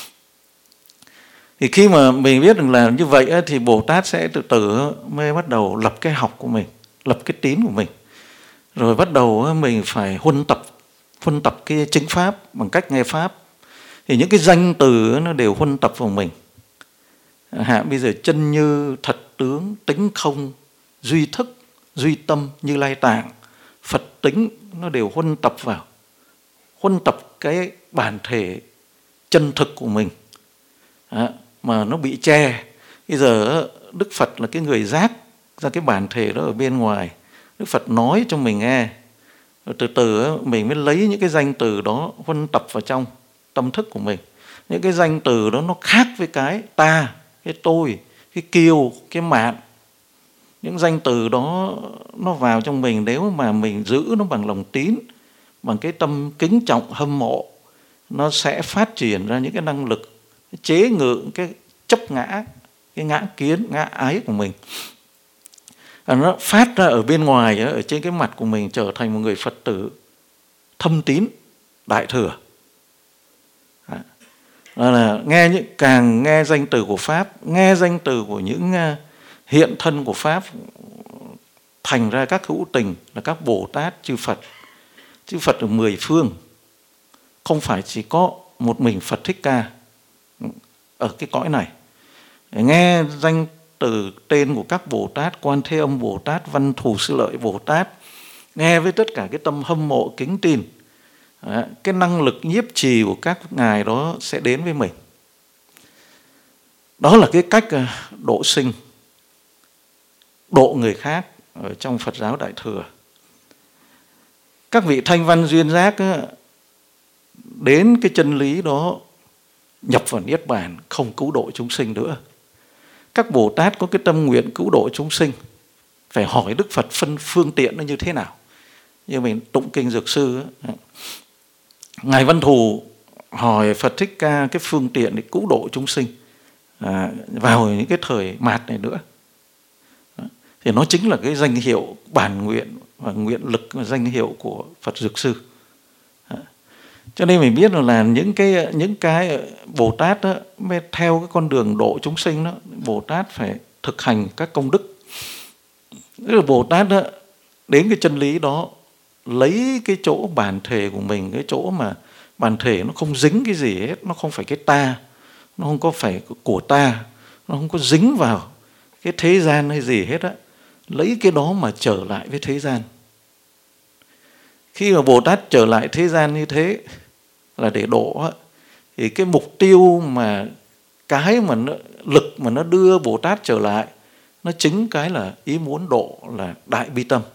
Thì khi mà mình biết được là như vậy thì Bồ Tát sẽ từ từ mới bắt đầu lập cái học của mình, lập cái tín của mình, rồi bắt đầu mình phải huân tập huân tập cái chính pháp bằng cách nghe pháp. Thì những cái danh từ nó đều huân tập vào mình. Hạ bây giờ chân như, thật tướng, tính không, duy thức, duy tâm, Như Lai Tạng, Phật tính, nó đều huân tập vào, huân tập cái bản thể chân thực của mình. Đó, mà nó bị che. Bây giờ Đức Phật là cái người giác ra cái bản thể đó ở bên ngoài. Đức Phật nói cho mình nghe, rồi từ từ mình mới lấy những cái danh từ đó huân tập vào trong tâm thức của mình. Những cái danh từ đó nó khác với cái ta, cái tôi, cái kiêu, cái mạn. Những danh từ đó nó vào trong mình, nếu mà mình giữ nó bằng lòng tín, bằng cái tâm kính trọng hâm mộ, nó sẽ phát triển ra những cái năng lực chế ngự cái chấp ngã, cái ngã kiến, ngã ái của mình. Và nó phát ra ở bên ngoài, ở trên cái mặt của mình, trở thành một người Phật tử thâm tín Đại Thừa. Đó là nghe những, càng nghe danh từ của Pháp, nghe danh từ của những hiện thân của Pháp, thành ra các hữu tình là các Bồ Tát, chư Phật. Chư Phật ở mười phương, không phải chỉ có một mình Phật Thích Ca ở cái cõi này. Nghe danh từ tên của các Bồ Tát, Quan Thế Âm Bồ Tát, Văn Thù Sư Lợi Bồ Tát, nghe với tất cả cái tâm hâm mộ kính tin, cái năng lực nhiếp trì của các ngài đó sẽ đến với mình. Đó là cái cách độ sinh, độ người khác ở trong Phật giáo Đại Thừa. Các vị thanh văn duyên giác đến cái chân lý đó, nhập vào Niết Bàn, không cứu độ chúng sinh nữa. Các Bồ Tát có cái tâm nguyện cứu độ chúng sinh, phải hỏi Đức Phật phân phương tiện nó như thế nào. Như mình tụng kinh Dược Sư, ngài Văn Thù hỏi Phật Thích Ca cái phương tiện để cứu độ chúng sinh à, vào những cái thời mạt này nữa. Thì nó chính là cái danh hiệu bản nguyện và nguyện lực và danh hiệu của Phật Dược Sư. Cho nên mình biết là những cái những cái Bồ Tát đó, mới theo cái con đường độ chúng sinh đó, Bồ Tát phải thực hành các công đức. Tức là Bồ Tát đó, đến cái chân lý đó, lấy cái chỗ bản thể của mình, cái chỗ mà bản thể nó không dính cái gì hết, nó không phải cái ta, nó không có phải của ta, nó không có dính vào cái thế gian hay gì hết á, lấy cái đó mà trở lại với thế gian. Khi mà Bồ Tát trở lại thế gian như thế là để độ á, thì cái mục tiêu mà cái mà nó, lực mà nó đưa Bồ Tát trở lại, nó chính cái là ý muốn độ là đại bi tâm.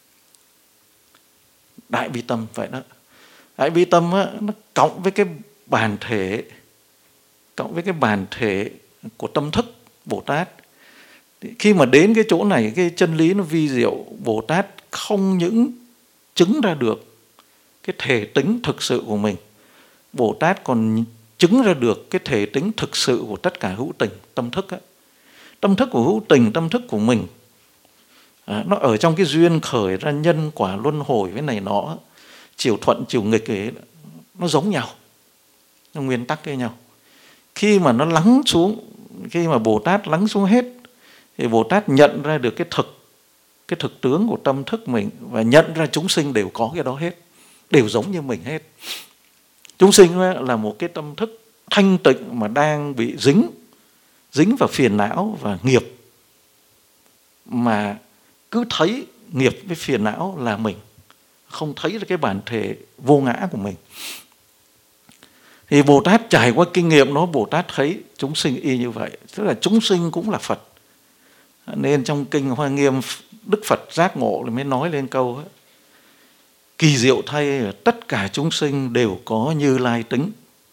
Đại bi tâm vậy đó. Đại bi tâm á, nó cộng với cái bản thể, cộng với cái bản thể của tâm thức Bồ Tát. Thì khi mà đến cái chỗ này, cái chân lý nó vi diệu, Bồ Tát không những chứng ra được cái thể tính thực sự của mình, Bồ Tát còn chứng ra được cái thể tính thực sự của tất cả hữu tình, tâm thức á. Tâm thức của hữu tình, tâm thức của mình, à, nó ở trong cái duyên khởi ra nhân quả luân hồi với này nọ, chiều thuận chiều nghịch ấy, nó giống nhau, nó nguyên tắc với nhau. Khi mà nó lắng xuống, khi mà Bồ Tát lắng xuống hết, thì Bồ Tát nhận ra được cái thực, cái thực tướng của tâm thức mình, và nhận ra chúng sinh đều có cái đó hết, đều giống như mình hết. Chúng sinh là một cái tâm thức thanh tịnh mà đang bị dính, dính vào phiền não và nghiệp, mà cứ thấy nghiệp với phiền não là mình, không thấy được cái bản thể vô ngã của mình. Thì Bồ Tát trải qua kinh nghiệm đó, Bồ Tát thấy chúng sinh y như vậy, tức là chúng sinh cũng là Phật. Nên trong kinh Hoa Nghiêm, Đức Phật giác ngộ mới nói lên câu ấy, kỳ diệu thay, tất cả chúng sinh đều có Như Lai tính.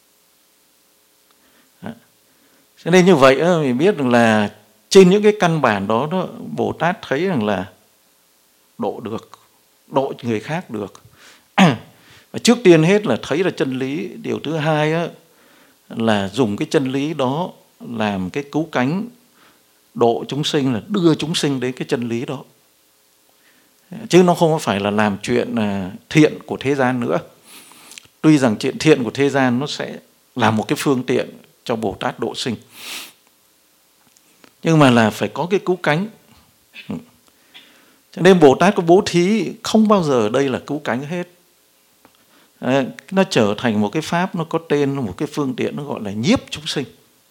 Cho nên như vậy mình biết rằng là trên những cái căn bản đó, đó Bồ Tát thấy rằng là độ được, độ người khác được. Và trước tiên hết là thấy là chân lý. Điều thứ hai á, là dùng cái chân lý đó làm cái cứu cánh độ chúng sinh, là đưa chúng sinh đến cái chân lý đó. Chứ nó không phải là làm chuyện thiện của thế gian nữa. Tuy rằng chuyện thiện của thế gian nó sẽ là một cái phương tiện cho Bồ Tát độ sinh, nhưng mà là phải có cái cứu cánh. Cho nên Bồ Tát có bố thí không bao giờ đây là cứu cánh hết. Đấy, nó trở thành một cái pháp, nó có tên, một cái phương tiện, nó gọi là nhiếp chúng sinh.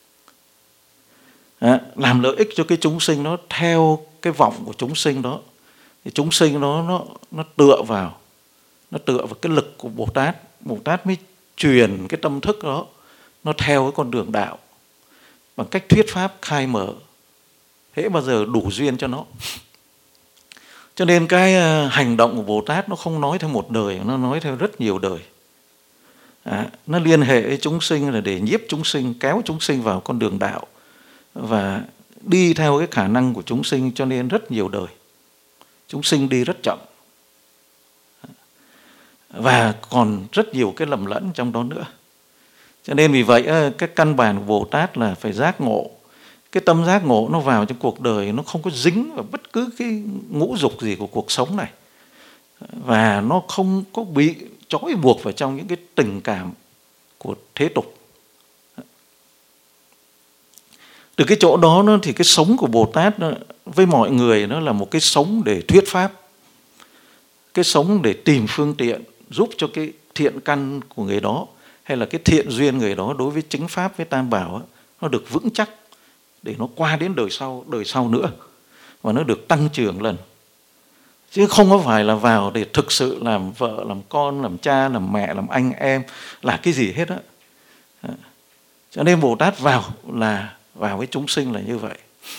Đấy, làm lợi ích cho cái chúng sinh nó theo cái vọng của chúng sinh đó. Thì chúng sinh nó, nó, nó tựa vào, nó tựa vào cái lực của Bồ Tát. Bồ Tát mới truyền cái tâm thức đó, nó theo cái con đường đạo bằng cách thuyết pháp khai mở, hễ bao giờ đủ duyên cho nó. Cho nên cái hành động của Bồ Tát nó không nói theo một đời, nó nói theo rất nhiều đời. À, nó liên hệ với chúng sinh là để nhiếp chúng sinh, kéo chúng sinh vào con đường đạo và đi theo cái khả năng của chúng sinh, cho nên rất nhiều đời. Chúng sinh đi rất chậm và còn rất nhiều cái lầm lẫn trong đó nữa. Cho nên vì vậy cái căn bản của Bồ Tát là phải giác ngộ. Cái tâm giác ngộ nó vào trong cuộc đời, nó không có dính vào bất cứ cái ngũ dục gì của cuộc sống này, và nó không có bị trói buộc vào trong những cái tình cảm của thế tục. Từ cái chỗ đó nó, thì cái sống của Bồ Tát nó, với mọi người nó là một cái sống để thuyết pháp, cái sống để tìm phương tiện giúp cho cái thiện căn của người đó, hay là cái thiện duyên người đó đối với chính pháp, với tam bảo đó, nó được vững chắc để nó qua đến đời sau, đời sau nữa, và nó được tăng trưởng lần. Chứ không có phải là vào để thực sự làm vợ, làm con, làm cha, làm mẹ, làm anh em, là cái gì hết á. Cho nên Bồ Tát vào là vào với chúng sinh là như vậy.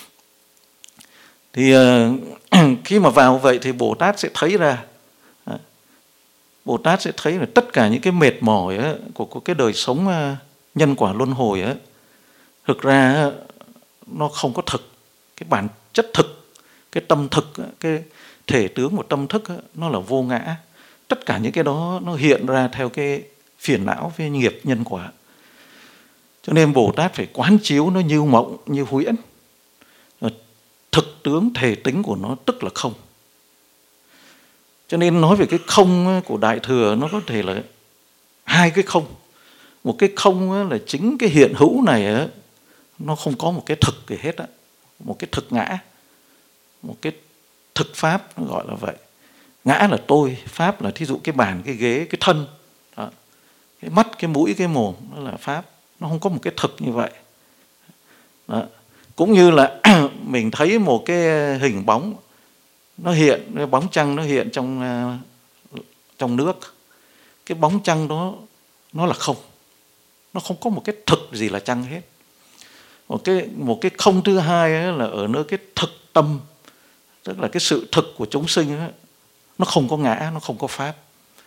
Thì uh, khi mà vào vậy thì Bồ Tát sẽ thấy ra, uh, Bồ Tát sẽ thấy là tất cả những cái mệt mỏi uh, của, của cái đời sống uh, nhân quả luân hồi uh, thực ra uh, nó không có thực. Cái bản chất thực, cái tâm thực, uh, cái thể tướng của tâm thức uh, nó là vô ngã. Tất cả những cái đó nó hiện ra theo cái phiền não với nghiệp nhân quả. Cho nên Bồ Tát phải quán chiếu nó như mộng, như huyễn. Thực tướng thể tính của nó tức là không. Cho nên nói về cái không của Đại Thừa nó có thể là hai cái không. Một cái không là chính cái hiện hữu này nó không có một cái thực gì hết á, một cái thực ngã, một cái thực pháp, nó gọi là vậy. Ngã là tôi, pháp là thí dụ cái bàn, cái ghế, cái thân đó. Cái mắt, cái mũi, cái mồm, đó là pháp. Nó không có một cái thực như vậy đó. Cũng như là mình thấy một cái hình bóng nó hiện, cái bóng trăng nó hiện trong trong nước. Cái bóng trăng đó nó là không, nó không có một cái thực gì là trăng hết. Một cái một cái không thứ hai là ở nơi cái thực tâm, tức là cái sự thực của chúng sinh ấy, nó không có ngã, nó không có pháp.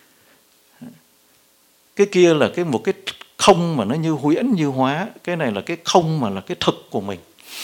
Cái kia là cái một cái không mà nó như huyễn như hóa, cái này là cái không mà là cái thực của mình.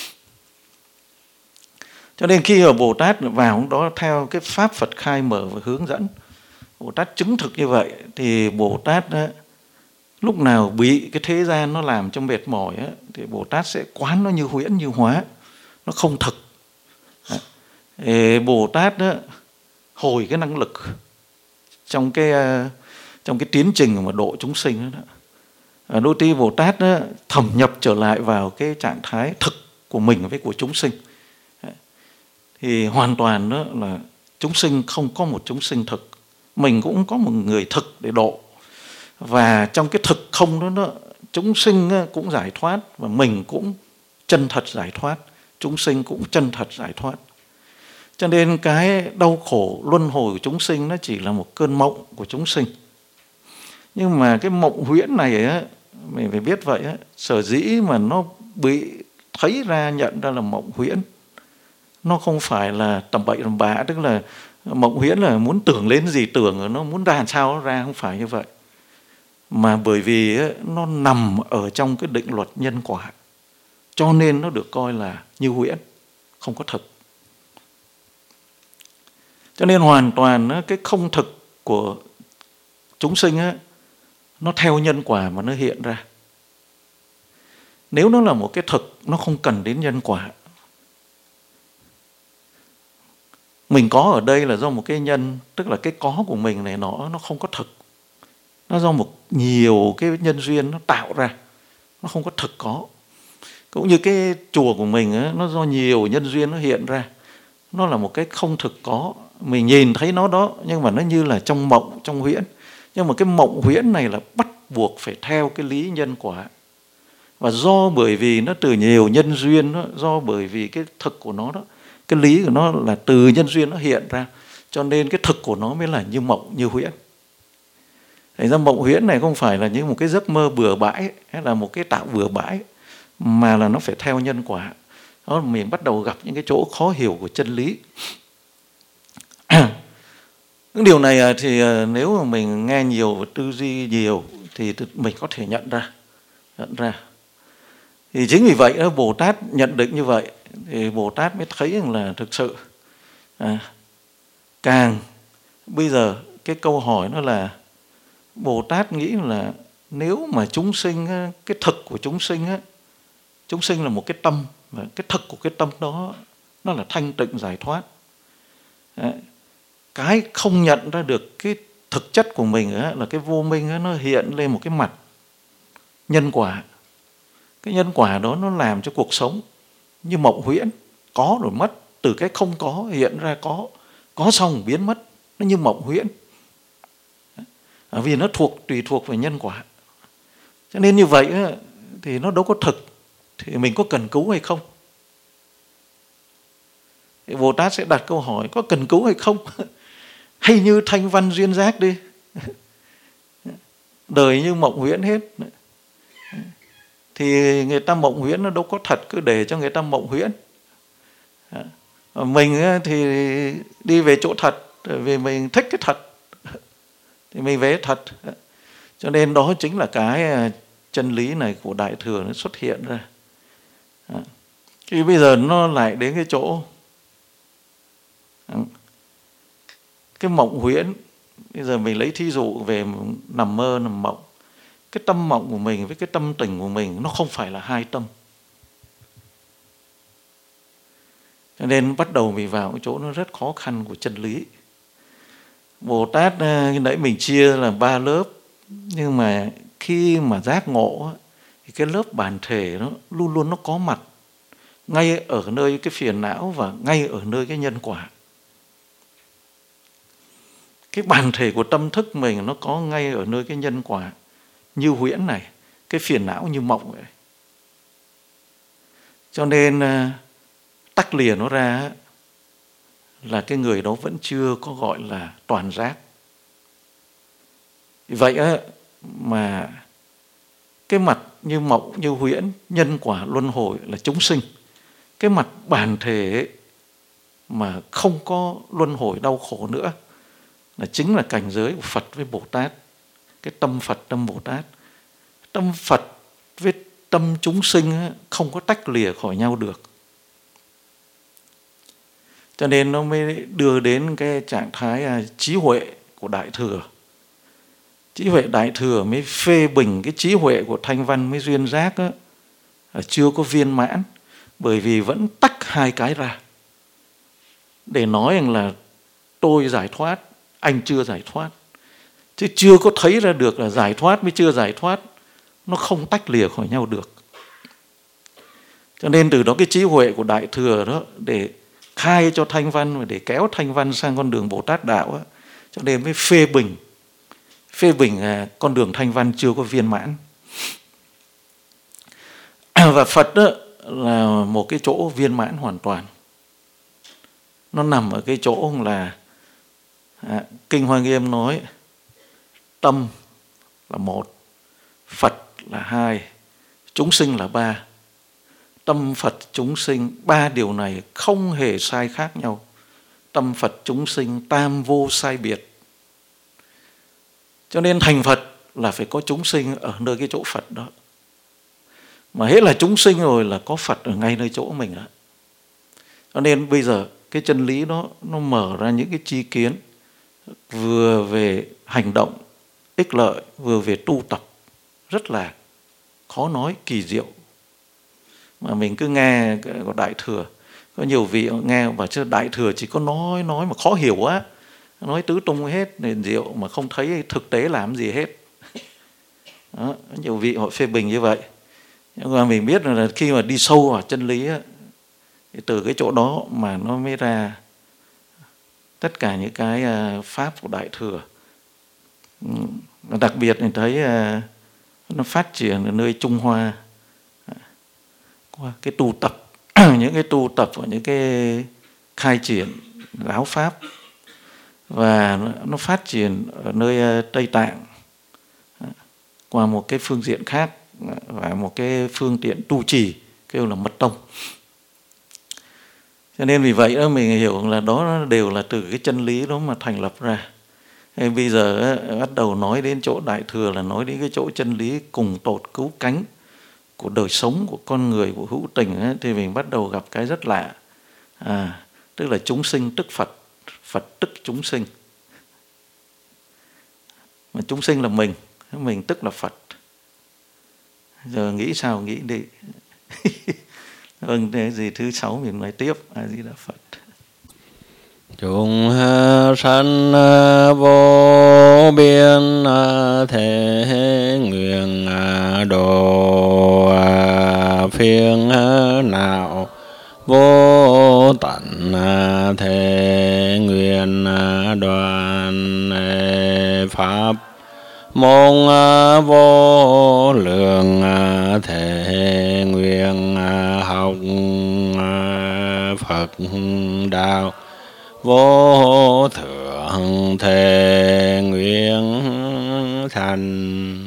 Cho nên khi ở Bồ Tát vào đó theo cái pháp Phật khai mở và hướng dẫn, Bồ Tát chứng thực như vậy thì Bồ Tát đó, lúc nào bị cái thế gian nó làm cho mệt mỏi á, thì Bồ Tát sẽ quán nó như huyễn như hóa, nó không thực. Thì Bồ Tát đó, hồi cái năng lực trong cái trong cái tiến trình mà độ chúng sinh đó, đó. Đôi khi Bồ Tát đó, thẩm nhập trở lại vào cái trạng thái thực của mình với của chúng sinh, thì hoàn toàn đó là chúng sinh không có một chúng sinh thực, mình cũng có một người thực để độ. Và trong cái thực không đó, đó chúng sinh cũng giải thoát, và mình cũng chân thật giải thoát, chúng sinh cũng chân thật giải thoát. Cho nên cái đau khổ luân hồi của chúng sinh nó chỉ là một cơn mộng của chúng sinh. Nhưng mà cái mộng huyễn này á, mình phải biết vậy á, sở dĩ mà nó bị thấy ra, nhận ra là mộng huyễn, nó không phải là tầm bậy tầm bạ, tức là mộng huyễn là muốn tưởng lên gì tưởng, nó muốn ra làm sao nó ra, không phải như vậy. Mà bởi vì á, nó nằm ở trong cái định luật nhân quả, cho nên nó được coi là như huyễn, không có thực. Cho nên hoàn toàn á, cái không thực của chúng sinh á, nó theo nhân quả mà nó hiện ra. Nếu nó là một cái thực, nó không cần đến nhân quả. Mình có ở đây là do một cái nhân, tức là cái có của mình này nó nó không có thực. Nó do một nhiều cái nhân duyên nó tạo ra, nó không có thực có. Cũng như cái chùa của mình á, nó do nhiều nhân duyên nó hiện ra, nó là một cái không thực có. Mình nhìn thấy nó đó, nhưng mà nó như là trong mộng, trong huyễn. Nhưng mà cái mộng huyễn này là bắt buộc phải theo cái lý nhân quả. Và do bởi vì nó từ nhiều nhân duyên đó, do bởi vì cái thực của nó đó, cái lý của nó là từ nhân duyên nó hiện ra, cho nên cái thực của nó mới là như mộng, như huyễn. Thành ra mộng huyễn này không phải là như một cái giấc mơ bừa bãi, hay là một cái tạo bừa bãi, mà là nó phải theo nhân quả. Đó, mình bắt đầu gặp những cái chỗ khó hiểu của chân lý. Những điều này thì nếu mà mình nghe nhiều và tư duy nhiều thì mình có thể nhận ra. Nhận ra. Thì chính vì vậy đó, Bồ Tát nhận định như vậy thì Bồ Tát mới thấy rằng là thực sự à, càng bây giờ cái câu hỏi nó là Bồ Tát nghĩ là nếu mà chúng sinh, cái thực của chúng sinh á, chúng sinh là một cái tâm, và cái thực của cái tâm đó nó là thanh tịnh giải thoát. Đấy. Cái không nhận ra được cái thực chất của mình á, là cái vô minh á, nó hiện lên một cái mặt nhân quả. Cái nhân quả đó nó làm cho cuộc sống như mộng huyễn, có rồi mất, từ cái không có hiện ra có, có xong biến mất, nó như mộng huyễn. À, vì nó thuộc tùy thuộc về nhân quả. Cho nên như vậy á, thì nó đâu có thực, thì mình có cần cứu hay không? Thì Bồ Tát sẽ đặt câu hỏi có cần cứu hay không? Hay như thanh văn duyên giác đi, đời như mộng huyễn hết. Thì người ta mộng huyễn nó đâu có thật, cứ để cho người ta mộng huyễn. Mình thì đi về chỗ thật, vì mình thích cái thật thì mình về thật. Cho nên đó chính là cái chân lý này của Đại Thừa nó xuất hiện ra. Thì bây giờ nó lại đến cái chỗ cái mộng huyễn. Bây giờ mình lấy thí dụ về nằm mơ, nằm mộng. Cái tâm mộng của mình với cái tâm tỉnh của mình nó không phải là hai tâm. Cho nên bắt đầu mình vào cái chỗ nó rất khó khăn của chân lý. Bồ Tát khi nãy mình chia là ba lớp, nhưng mà khi mà giác ngộ thì cái lớp bản thể nó luôn luôn nó có mặt ngay ở nơi cái phiền não và ngay ở nơi cái nhân quả. Cái bản thể của tâm thức mình nó có ngay ở nơi cái nhân quả như huyễn này, cái phiền não như mộng vậy. Cho nên tách lìa nó ra là cái người đó vẫn chưa có gọi là toàn giác. Vậy mà cái mặt như mộng, như huyễn, nhân quả, luân hồi là chúng sinh. Cái mặt bản thể mà không có luân hồi đau khổ nữa là chính là cảnh giới của Phật với Bồ Tát. Cái tâm Phật, tâm Bồ Tát. Tâm Phật với tâm chúng sinh không có tách lìa khỏi nhau được. Cho nên nó mới đưa đến cái trạng thái trí huệ của Đại Thừa. Trí huệ Đại Thừa mới phê bình cái trí huệ của Thanh Văn với Duyên Giác á, là chưa có viên mãn, bởi vì vẫn tách hai cái ra. Để nói rằng là tôi giải thoát, anh chưa giải thoát. Chứ chưa có thấy ra được là giải thoát với chưa giải thoát, nó không tách lìa khỏi nhau được. Cho nên từ đó cái trí huệ của Đại Thừa đó để khai cho Thanh Văn và để kéo Thanh Văn sang con đường Bồ Tát Đạo á, cho nên mới phê bình phê bình à, con đường Thanh Văn chưa có viên mãn. Và Phật đó là một cái chỗ viên mãn hoàn toàn. Nó nằm ở cái chỗ là à, Kinh Hoa Nghiêm nói tâm là một, Phật là hai, chúng sinh là ba. Tâm Phật chúng sinh, ba điều này không hề sai khác nhau. Tâm Phật chúng sinh tam vô sai biệt. Cho nên thành Phật là phải có chúng sinh ở nơi cái chỗ Phật đó. Mà hết là chúng sinh rồi là có Phật ở ngay nơi chỗ mình đó. Cho nên bây giờ cái chân lý đó nó mở ra những cái chi kiến vừa về hành động ích lợi, vừa về tu tập, rất là khó nói, kỳ diệu. Mà mình cứ nghe của Đại Thừa, có nhiều vị nghe bảo chứ Đại Thừa chỉ có nói nói mà khó hiểu quá, nói tứ tung hết, nền diệu mà không thấy thực tế làm gì hết. Đó, nhiều vị họ phê bình như vậy. Nhưng mà mình biết là khi mà đi sâu vào chân lý á, thì từ cái chỗ đó mà nó mới ra tất cả những cái pháp của Đại Thừa. Đặc biệt mình thấy nó phát triển ở nơi Trung Hoa qua cái tu tập, những cái tu tập và những cái khai triển giáo pháp, và nó phát triển ở nơi Tây Tạng qua một cái phương diện khác và một cái phương tiện tu trì kêu là mật tông. Cho nên vì vậy đó mình hiểu là đó đều là từ cái chân lý đó mà thành lập ra. Thế bây giờ bắt đầu nói đến chỗ Đại Thừa là nói đến cái chỗ chân lý cùng tột cứu cánh của đời sống của con người, của hữu tình ấy, thì mình bắt đầu gặp cái rất lạ. À, tức là chúng sinh tức Phật, Phật tức chúng sinh. Mà chúng sinh là mình, mình tức là Phật. Giờ nghĩ sao nghĩ đi. Vâng, thế gì thứ sáu mình nói tiếp. A Di Đà Phật. Chúng sanh vô biên thể nguyện độ phiền não vô tận thể nguyện đoàn pháp môn vô lượng thể nguyện học Phật đạo vô thượng thể nguyện thành.